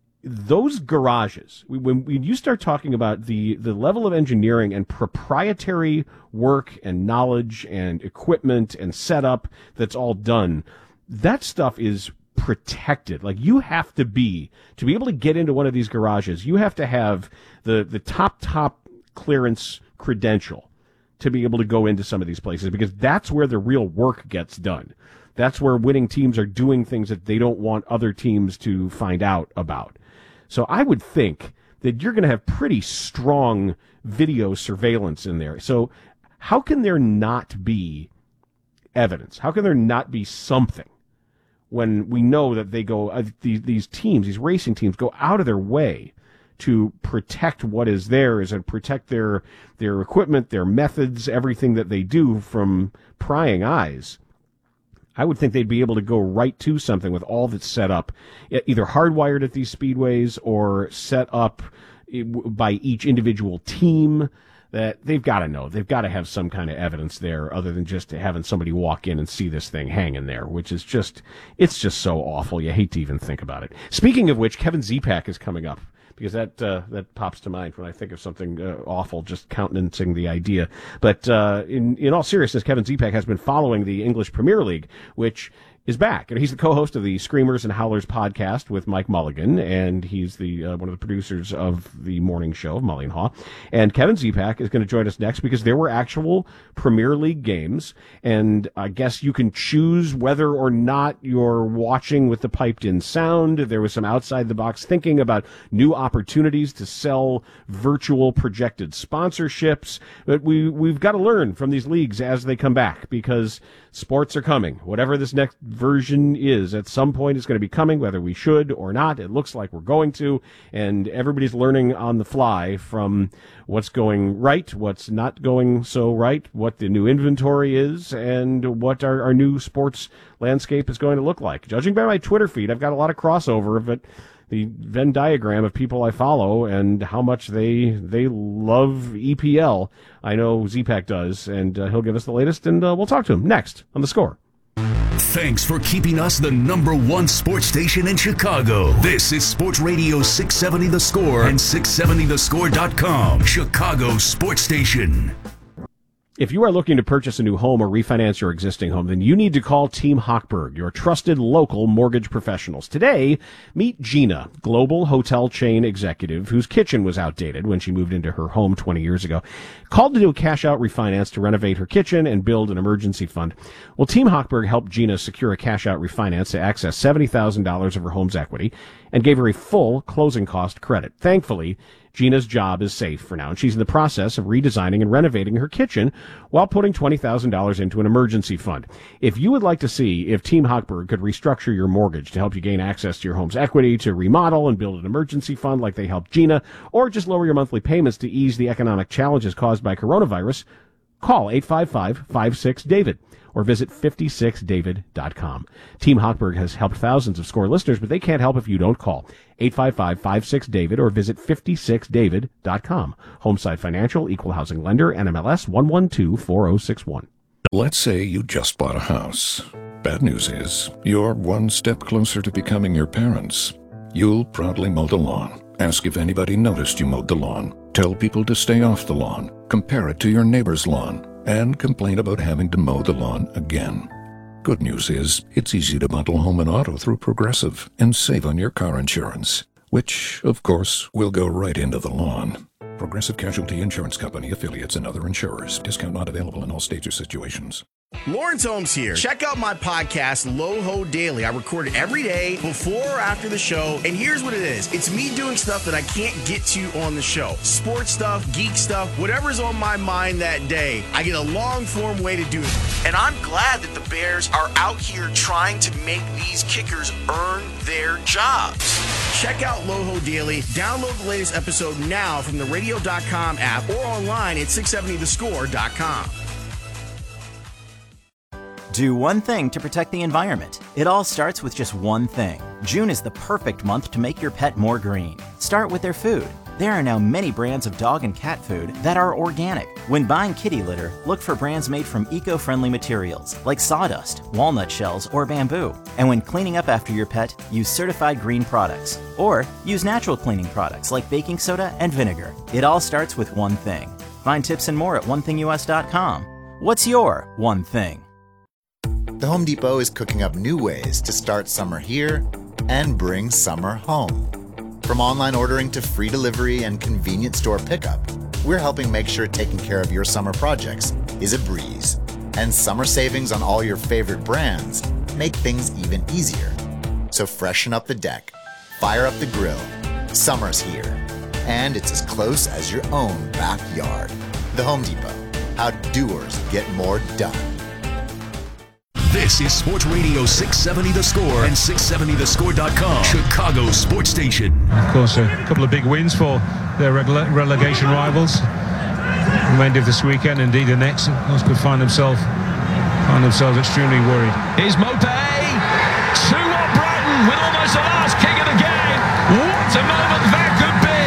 those garages, when you start talking about the level of engineering and proprietary work and knowledge and equipment and setup that's all done, that stuff is protected. Like, you have to be able to get into one of these garages, you have to have the top clearance credential to be able to go into some of these places, because that's where the real work gets done. That's where winning teams are doing things that they don't want other teams to find out about. So I would think that you're going to have pretty strong video surveillance in there. So how can there not be evidence? How can there not be something when we know that they go, these teams, these racing teams, go out of their way to protect what is theirs and protect their equipment, their methods, everything that they do from prying eyes? I would think they'd be able to go right to something with all that's set up, either hardwired at these speedways or set up by each individual team. That they've got to know. They've got to have some kind of evidence there other than just having somebody walk in and see this thing hanging there, which is it's just so awful. You hate to even think about it. Speaking of which, Kevin Zipak is coming up, because that pops to mind when I think of something awful, just countenancing the idea. But in all seriousness, Kevin Zipak has been following the English Premier League, which is back. And he's the co-host of the Screamers and Howlers podcast with Mike Mulligan, and he's the one of the producers of the morning show of Mully and Haw. And Kevin Zipak is going to join us next because there were actual Premier League games, and I guess you can choose whether or not you're watching with the piped-in sound. There was some outside-the-box thinking about new opportunities to sell virtual projected sponsorships. But we've got to learn from these leagues as they come back, because sports are coming. Whatever this next version is, at some point it's going to be coming, whether we should or not. It looks like we're going to, and everybody's learning on the fly from what's going right, what's not going so right, what the new inventory is, and what our new sports landscape is going to look like. Judging by my Twitter feed, I've got a lot of crossover of it, the Venn diagram of people I follow and how much they love EPL. I know Zipak does, and he'll give us the latest, and we'll talk to him next on The Score. Thanks for keeping us the #1 sports station in Chicago. This is Sports Radio 670 The Score and 670thescore.com, Chicago sports station. If you are looking to purchase a new home or refinance your existing home, then you need to call Team Hochberg, your trusted local mortgage professionals. Today, meet Gina, global hotel chain executive whose kitchen was outdated when she moved into her home 20 years ago. Called to do a cash-out refinance to renovate her kitchen and build an emergency fund. Well, Team Hochberg helped Gina secure a cash-out refinance to access $70,000 of her home's equity and gave her a full closing cost credit. Thankfully, Gina's job is safe for now, and she's in the process of redesigning and renovating her kitchen while putting $20,000 into an emergency fund. If you would like to see if Team Hochberg could restructure your mortgage to help you gain access to your home's equity, to remodel and build an emergency fund like they helped Gina, or just lower your monthly payments to ease the economic challenges caused by coronavirus, call 855-56-DAVID. Or visit 56david.com. Team Hochberg has helped thousands of SCORE listeners, but they can't help if you don't call. 855-56-DAVID or visit 56david.com. Homeside Financial, Equal Housing Lender, NMLS 1124061. Let's say you just bought a house. Bad news is, you're one step closer to becoming your parents. You'll proudly mow the lawn. Ask if anybody noticed you mowed the lawn. Tell people to stay off the lawn. Compare it to your neighbor's lawn. And complain about having to mow the lawn again. Good news is, it's easy to bundle home and auto through Progressive and save on your car insurance, which, of course, will go right into the lawn. Progressive Casualty Insurance Company, affiliates, and other insurers. Discount not available in all states or situations. Lawrence Holmes here. Check out my podcast, Loho Daily. I record it every day, before or after the show. And here's what it is. It's me doing stuff that I can't get to on the show. Sports stuff, geek stuff, whatever's on my mind that day. I get a long-form way to do it. And I'm glad that the Bears are out here trying to make these kickers earn their jobs. Check out Loho Daily. Download the latest episode now from the radio.com app or online at 670thescore.com. Do one thing to protect the environment. It all starts with just one thing. June is the perfect month to make your pet more green. Start with their food. There are now many brands of dog and cat food that are organic. When buying kitty litter, look for brands made from eco-friendly materials like sawdust, walnut shells, or bamboo. And when cleaning up after your pet, use certified green products. Or use natural cleaning products like baking soda and vinegar. It all starts with one thing. Find tips and more at onethingus.com. What's your one thing? The Home Depot is cooking up new ways to start summer here and bring summer home. From online ordering to free delivery and convenient store pickup, we're helping make sure taking care of your summer projects is a breeze. And summer savings on all your favorite brands make things even easier. So freshen up the deck, fire up the grill. Summer's here, and it's as close as your own backyard. The Home Depot. How doers get more done. This is Sports Radio 670 The Score and 670thescore.com, Chicago's sports station. Of course, a couple of big wins for their relegation rivals. Remainder of this weekend, indeed the next, of course, could find themselves extremely worried. Here's Mopé, 2-1 Brighton with almost the last kick of the game. What a moment that could be!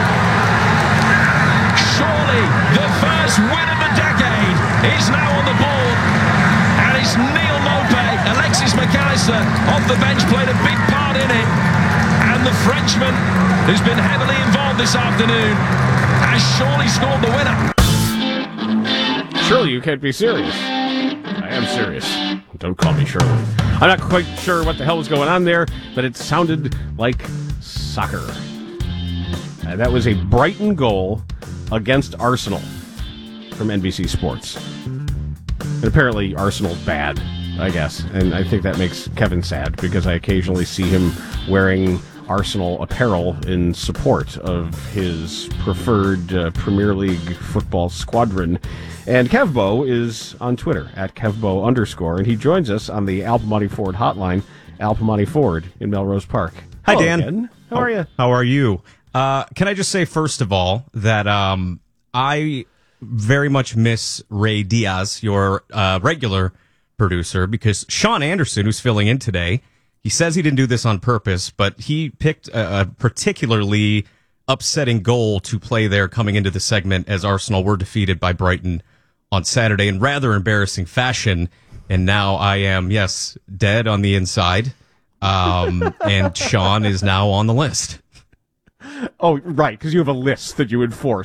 Surely the first win of the decade is now on the board. And it's Neil Mopé. Alexis McAllister off the bench played a big part in it. And the Frenchman, who's been heavily involved this afternoon, has surely scored the winner. Surely you can't be serious. I am serious. Don't call me Shirley. I'm not quite sure what the hell was going on there, but it sounded like soccer. That was a Brighton goal against Arsenal from NBC Sports. And apparently Arsenal's bad, I guess. And I think that makes Kevin sad because I occasionally see him wearing Arsenal apparel in support of his preferred Premier League football squadron. And Kevbo is on Twitter at Kevbo_, and he joins us on the Al Piemonte Ford hotline, Al Piemonte Ford in Melrose Park. Hi, Hello, Dan. Ken. How are you? How are you? Can I just say, first of all, that I very much miss Ray Diaz, your regular producer, because Sean Anderson, who's filling in today, he says he didn't do this on purpose, but he picked a particularly upsetting goal to play there coming into the segment as Arsenal were defeated by Brighton on Saturday in rather embarrassing fashion. And now I am, yes, dead on the inside. And Sean is now on the list. Oh, right, because you have a list that you enforce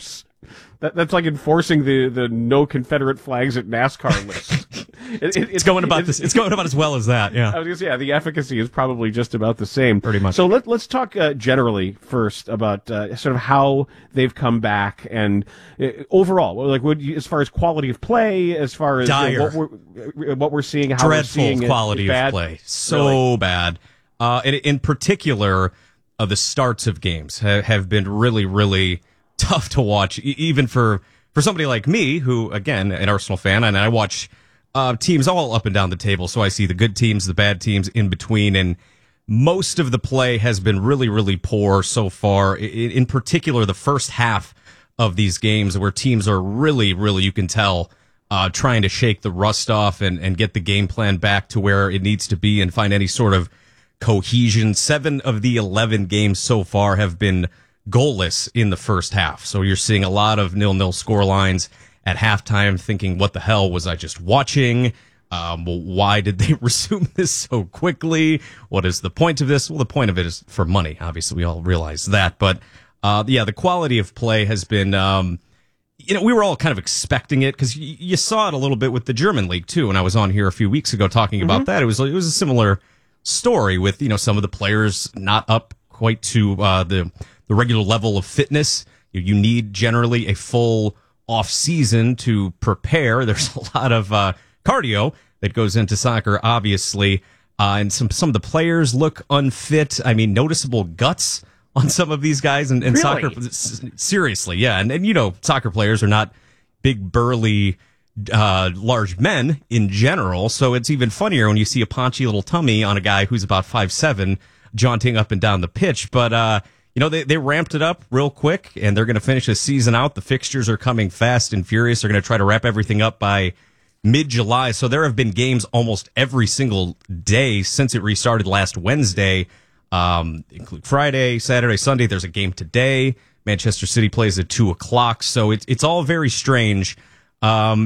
That's like enforcing the no Confederate flags at NASCAR list. It's going about as well as that. Yeah, I was gonna say the efficacy is probably just about the same, pretty much. So let's talk generally first about sort of how they've come back and overall, like as far as quality of play, as far as what we're seeing, how dreadful we're seeing quality of play, so really bad. In particular, the starts of games have been really, really tough to watch, even for somebody like me, who, again, an Arsenal fan, and I watch teams all up and down the table, so I see the good teams, the bad teams in between, and most of the play has been really, really poor so far. In particular, the first half of these games where teams are really, really, you can tell, trying to shake the rust off and get the game plan back to where it needs to be and find any sort of cohesion. 7 of the 11 games so far have been goalless in the first half. So you're seeing a lot of 0-0 score lines at halftime, thinking, what the hell was I just watching? Why did they resume this so quickly? What is the point of this? Well, the point of it is for money. Obviously, we all realize that. But, the quality of play has been, we were all kind of expecting it because you saw it a little bit with the German league too. And I was on here a few weeks ago talking about that. It was a similar story with, some of the players not up quite to, the regular level of fitness. You need generally a full off season to prepare. There's a lot of cardio that goes into soccer, obviously, and some of the players look unfit. I mean, noticeable guts on some of these guys in really? Soccer. Seriously, yeah, and soccer players are not big, burly, large men in general, so it's even funnier when you see a paunchy little tummy on a guy who's about 5'7", jaunting up and down the pitch, but. They ramped it up real quick, and they're going to finish the season out. The fixtures are coming fast and furious. They're going to try to wrap everything up by mid-July. So there have been games almost every single day since it restarted last Wednesday, including Friday, Saturday, Sunday. There's a game today. Manchester City plays at 2:00. So it's all very strange, and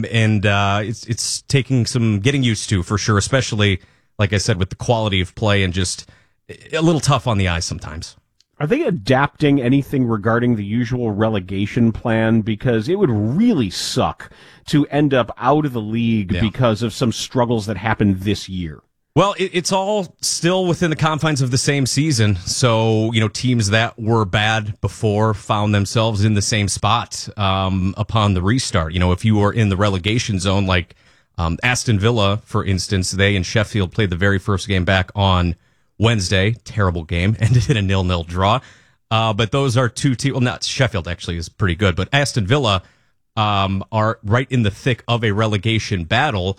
it's taking some getting used to for sure, especially, like I said, with the quality of play and just a little tough on the eyes sometimes. Are they adapting anything regarding the usual relegation plan? Because it would really suck to end up out of the league because of some struggles that happened this year. Well, it's all still within the confines of the same season. So, teams that were bad before found themselves in the same spot upon the restart. If you were in the relegation zone, like Aston Villa, for instance, they and Sheffield played the very first game back on Wednesday, terrible game, ended in a 0-0 draw. But those are two teams. Well, not Sheffield actually is pretty good, but Aston Villa are right in the thick of a relegation battle,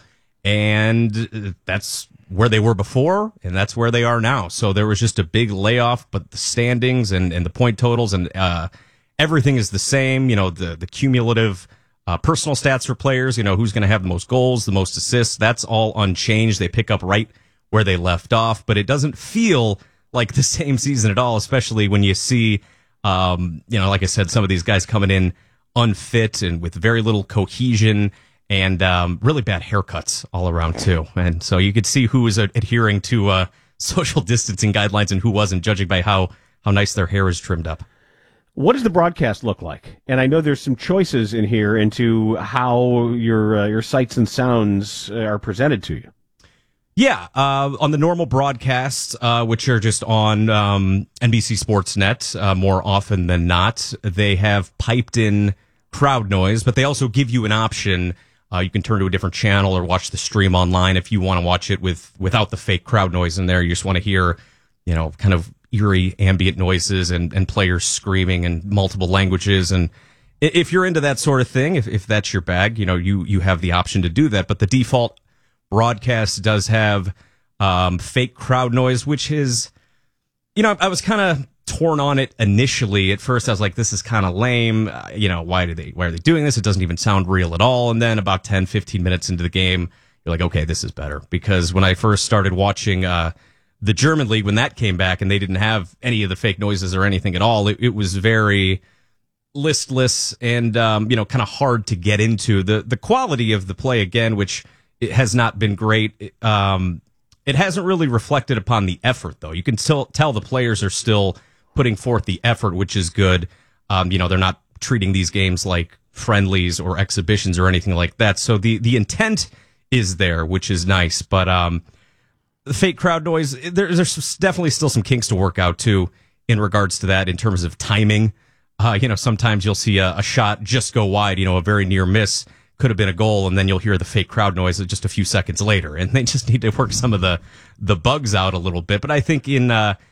and that's where they were before, and that's where they are now. So there was just a big layoff, but the standings and the point totals and everything is the same. The cumulative personal stats for players. Who's going to have the most goals, the most assists. That's all unchanged. They pick up right where they left off, but it doesn't feel like the same season at all, especially when you see, like I said, some of these guys coming in unfit and with very little cohesion and really bad haircuts all around too. And so you could see who was adhering to social distancing guidelines and who wasn't, judging by how nice their hair is trimmed up. What does the broadcast look like? And I know there's some choices in here into how your sights and sounds are presented to you. Yeah, on the normal broadcasts, which are just on NBC Sportsnet more often than not, they have piped in crowd noise, but they also give you an option. You can turn to a different channel or watch the stream online if you want to watch it without the fake crowd noise in there. You just want to hear, kind of eerie ambient noises and players screaming in multiple languages. And if you're into that sort of thing, if that's your bag, you have the option to do that. But the default broadcast does have fake crowd noise, which is, I was kind of torn on it initially. At first I was like, this is kind of lame. Why are they doing this? It doesn't even sound real at all. And then about 10-15 minutes into the game, you're like, okay, this is better. Because when I first started watching the German league, when that came back and they didn't have any of the fake noises or anything at all, it was very listless and kind of hard to get into. The quality of the play, again, which it has not been great. It hasn't really reflected upon the effort, though. You can still tell the players are still putting forth the effort, which is good. They're not treating these games like friendlies or exhibitions or anything like that. So the intent is there, which is nice. But the fake crowd noise, there's definitely still some kinks to work out too in regards to that in terms of timing. Sometimes you'll see a shot just go wide, a very near miss could have been a goal, and then you'll hear the fake crowd noise just a few seconds later, and they just need to work some of the bugs out a little bit. But I think in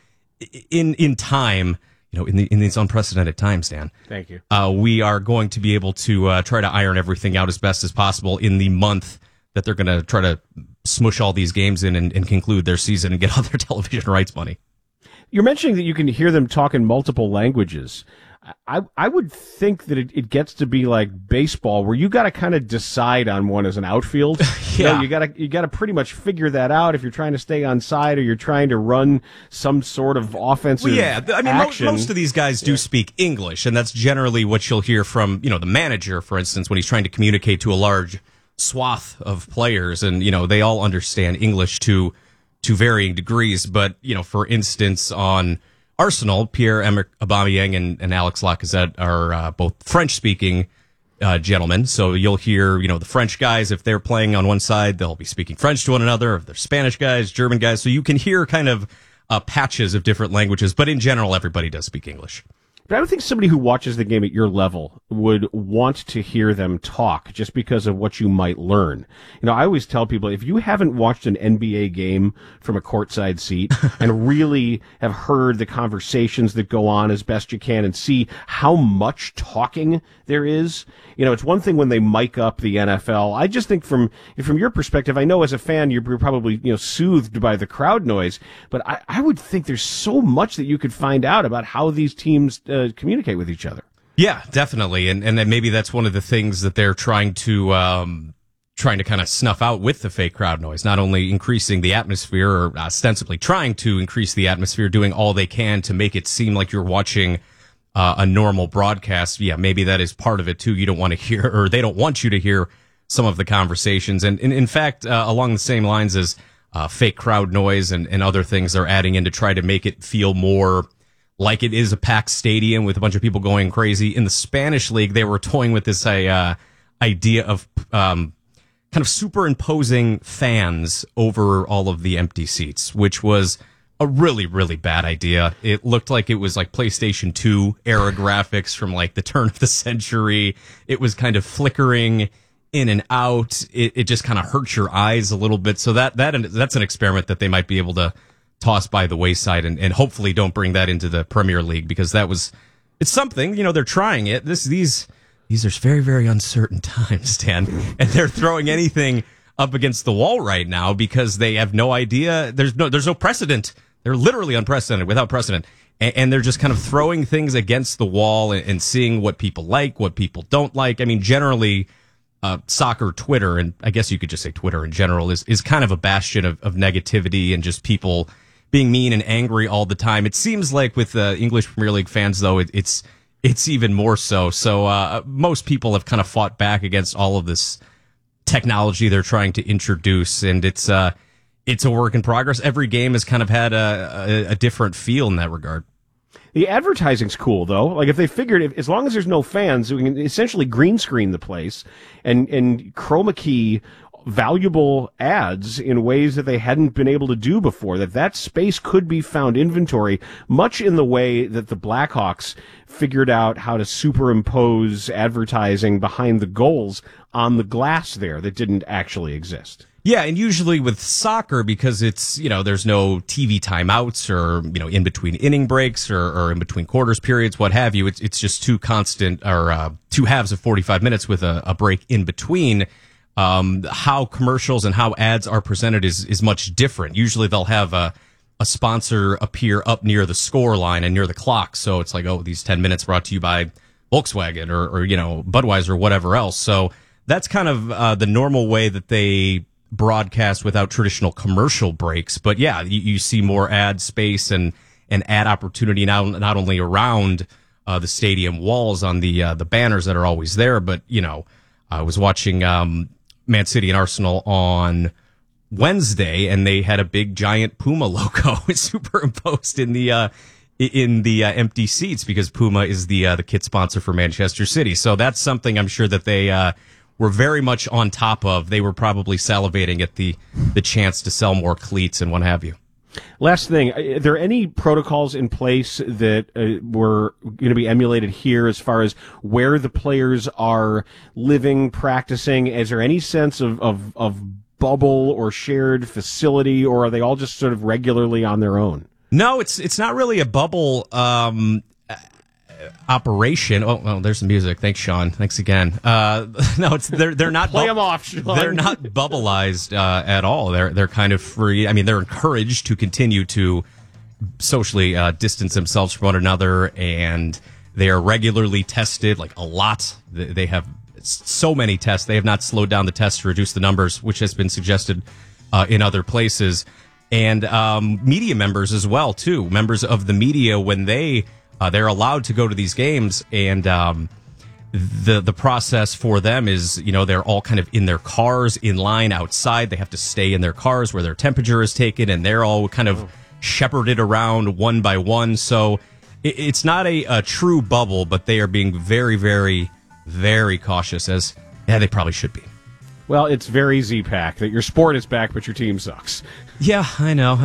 time, in these unprecedented times, Dan. Thank you. We are going to be able to try to iron everything out as best as possible in the month that they're going to try to smush all these games in and conclude their season and get all their television rights money. You're mentioning that you can hear them talk in multiple languages. I would think that it gets to be like baseball, where you got to kind of decide on one as an outfield. Yeah. You got to pretty much figure that out if you're trying to stay on side or you're trying to run some sort of offensive. Well, yeah, I mean, action. most of these guys do speak English, and that's generally what you'll hear from the manager, for instance, when he's trying to communicate to a large swath of players, and they all understand English to varying degrees. But for instance, on Arsenal, Pierre-Emerick Aubameyang and Alex Lacazette are both French-speaking gentlemen. So you'll hear, the French guys, if they're playing on one side, they'll be speaking French to one another. If they're Spanish guys, German guys. So you can hear kind of patches of different languages. But in general, everybody does speak English. But I would think somebody who watches the game at your level would want to hear them talk just because of what you might learn. I always tell people, if you haven't watched an NBA game from a courtside seat and really have heard the conversations that go on as best you can and see how much talking there is, it's one thing when they mic up the NFL. I just think from your perspective, I know as a fan, you're probably, soothed by the crowd noise, but I would think there's so much that you could find out about how these teams communicate with each other. Yeah, definitely. And then maybe that's one of the things that they're trying to kind of snuff out with the fake crowd noise, not only increasing the atmosphere or ostensibly trying to increase the atmosphere, doing all they can to make it seem like you're watching a normal broadcast. Yeah, maybe that is part of it too. You don't want to hear, or they don't want you to hear some of the conversations. And in fact, along the same lines as fake crowd noise and other things they're adding in to try to make it feel more like it is a packed stadium with a bunch of people going crazy. In the Spanish league, they were toying with this idea of kind of superimposing fans over all of the empty seats, which was a really, really bad idea. It looked like it was like PlayStation 2 era graphics from like the turn of the century. It was kind of flickering in and out. It just kind of hurts your eyes a little bit. So that's an experiment that they might be able to toss by the wayside and hopefully don't bring that into the Premier League, because it's something, they're trying it. These are very, very uncertain times, Dan, and they're throwing anything up against the wall right now because they have no idea. There's no precedent. They're literally unprecedented, without precedent. And they're just kind of throwing things against the wall and seeing what people like, what people don't like. I mean, generally, soccer Twitter, and I guess you could just say Twitter in general, is kind of a bastion of negativity and just people being mean and angry all the time. It seems like with English Premier League fans, though, it's even more so. So most people have kind of fought back against all of this technology they're trying to introduce, and it's a work in progress. Every game has kind of had a different feel in that regard. The advertising's cool, though. Like, if they figured, as long as there's no fans, we can essentially green screen the place and chroma key valuable ads in ways that they hadn't been able to do before, that space could be found inventory, much in the way that the Blackhawks figured out how to superimpose advertising behind the goals on the glass there that didn't actually exist. Yeah, and usually with soccer, because it's, there's no TV timeouts or, in between inning breaks or in between quarters periods, what have you, it's just two halves of 45 minutes with a break in between. How commercials and how ads are presented is much different. Usually they'll have a sponsor appear up near the score line and near the clock. So it's like, these 10 minutes brought to you by Volkswagen or Budweiser or whatever else. So that's kind of the normal way that they broadcast without traditional commercial breaks. But yeah, you see more ad space and ad opportunity now, not only around the stadium walls on the banners that are always there, but I was watching Man City and Arsenal on Wednesday, and they had a big giant Puma logo superimposed in in the empty seats because Puma is the kit sponsor for Manchester City. So that's something I'm sure that they were very much on top of. They were probably salivating at the chance to sell more cleats and what have you. Last thing, are there any protocols in place that were going to be emulated here as far as where the players are living, practicing? Is there any sense of bubble or shared facility, or are they all just sort of regularly on their own? No, it's not really a bubble operation. Oh, well, there's the music. Thanks, Sean. Thanks again. No, they're not. Play them off, Sean. They're not bubbleized at all. They're kind of free. I mean, they're encouraged to continue to socially distance themselves from one another, and they are regularly tested, like a lot. They have so many tests. They have not slowed down the tests to reduce the numbers, which has been suggested in other places. And media members as well, too. Members of the media, when they're allowed to go to these games, and the process for them is, they're all kind of in their cars, in line outside. They have to stay in their cars where their temperature is taken, and they're all kind of shepherded around one by one. So it's not a true bubble, but they are being very, very, very cautious, as they probably should be. Well, it's very Z-Pack that your sport is back, but your team sucks. Yeah, I know.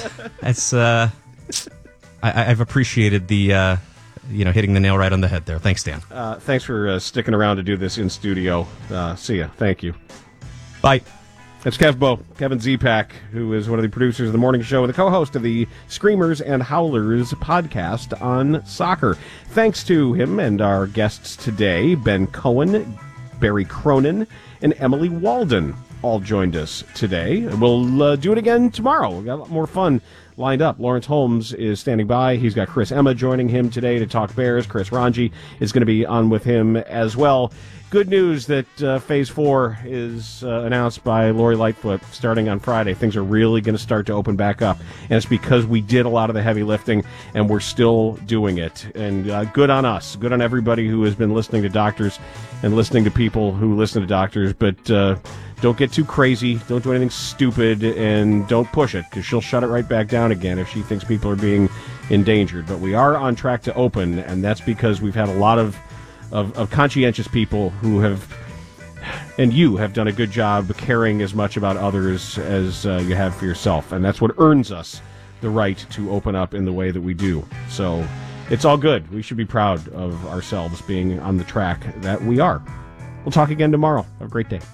I've appreciated the, hitting the nail right on the head there. Thanks, Dan. Thanks for sticking around to do this in studio. See ya. Thank you. Bye. That's Kevin Z-Pack, who is one of the producers of the morning show and the co-host of the Screamers and Howlers podcast on soccer. Thanks to him and our guests today, Ben Cohen, Barry Cronin, and Emily Walden all joined us today. We'll do it again tomorrow. We've got a lot more fun lined up. Lawrence Holmes is standing by. He's got Chris Emma joining him today to talk Bears. Chris Ranji is going to be on with him as well. Good news that Phase 4 is announced by Lori Lightfoot starting on Friday. Things are really going to start to open back up. And it's because we did a lot of the heavy lifting, and we're still doing it. And good on us. Good on everybody who has been listening to doctors and listening to people who listen to doctors. But don't get too crazy. Don't do anything stupid, and don't push it, because she'll shut it right back down again if she thinks people are being endangered. But we are on track to open, and that's because we've had a lot of conscientious people who have, and you have done a good job caring as much about others as you have for yourself. And that's what earns us the right to open up in the way that we do. So it's all good. We should be proud of ourselves being on the track that we are. We'll talk again tomorrow. Have a great day.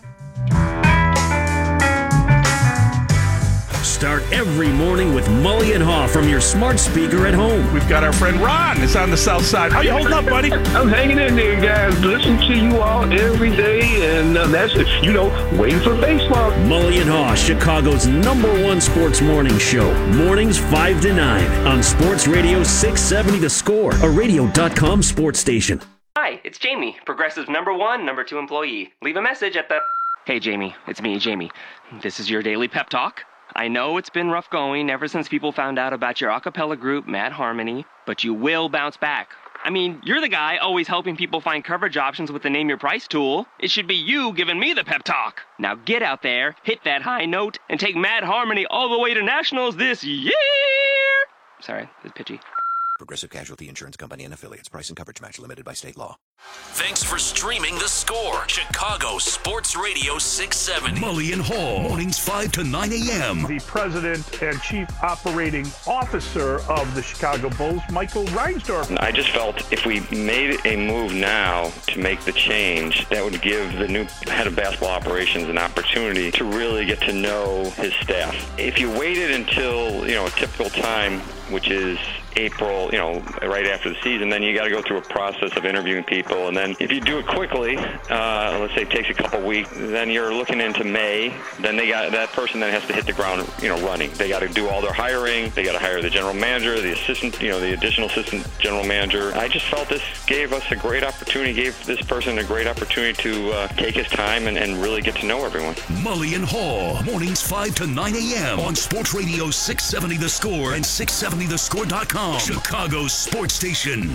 Start every morning with Mully and Haw from your smart speaker at home. We've got our friend Ron. It's on the south side. How you holding up, buddy? I'm hanging in there, guys. Listen to you all every day, and that's it. Waiting for baseball. Mully and Haw, Chicago's #1 sports morning show. Mornings 5 to 9 on Sports Radio 670 The Score, a radio.com sports station. Hi, it's Jamie, Progressive #1, #2 employee. Leave a message at the... Hey, Jamie, it's me, Jamie. This is your daily pep talk. I know it's been rough going ever since people found out about your a cappella group, Mad Harmony, but you will bounce back. I mean, you're the guy always helping people find coverage options with the Name Your Price tool. It should be you giving me the pep talk. Now get out there, hit that high note, and take Mad Harmony all the way to nationals this year! Sorry, it's pitchy. Progressive Casualty Insurance Company and Affiliates. Price and coverage match limited by state law. Thanks for streaming The Score, Chicago Sports Radio 670. Mully and Haw, mornings 5 to 9 a.m. The president and chief operating officer of the Chicago Bulls, Michael Reinsdorf. I just felt if we made a move now to make the change, that would give the new head of basketball operations an opportunity to really get to know his staff. If you waited until, a typical time, which is April, right after the season, then you got to go through a process of interviewing people. And then if you do it quickly, let's say it takes a couple weeks, then you're looking into May. Then that person then has to hit the ground, running. They got to do all their hiring. They got to hire the general manager, the assistant, the additional assistant general manager. I just felt this gave us a great opportunity, gave this person a great opportunity to take his time and really get to know everyone. Mully and Haw, mornings 5 to 9 a.m. on Sports Radio 670 The Score and 670thescore.com. Chicago's sports station.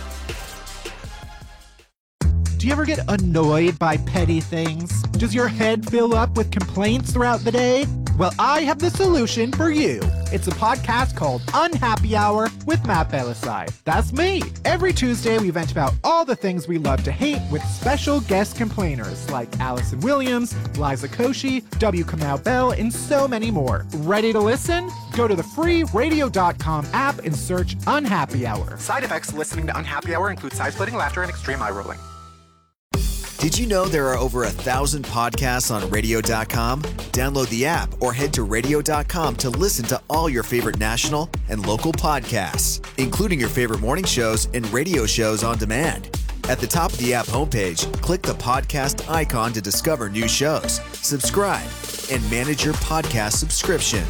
Do you ever get annoyed by petty things? Does your head fill up with complaints throughout the day? Well, I have the solution for you. It's a podcast called Unhappy Hour with Matt Belisai. That's me. Every Tuesday, we vent about all the things we love to hate with special guest complainers like Allison Williams, Liza Koshy, W. Kamau Bell, and so many more. Ready to listen? Go to the free radio.com app and search Unhappy Hour. Side effects listening to Unhappy Hour include side-splitting laughter and extreme eye rolling. Did you know there are over 1,000 podcasts on radio.com? Download the app or head to radio.com to listen to all your favorite national and local podcasts, including your favorite morning shows and radio shows on demand. At the top of the app homepage, click the podcast icon to discover new shows, subscribe, and manage your podcast subscription.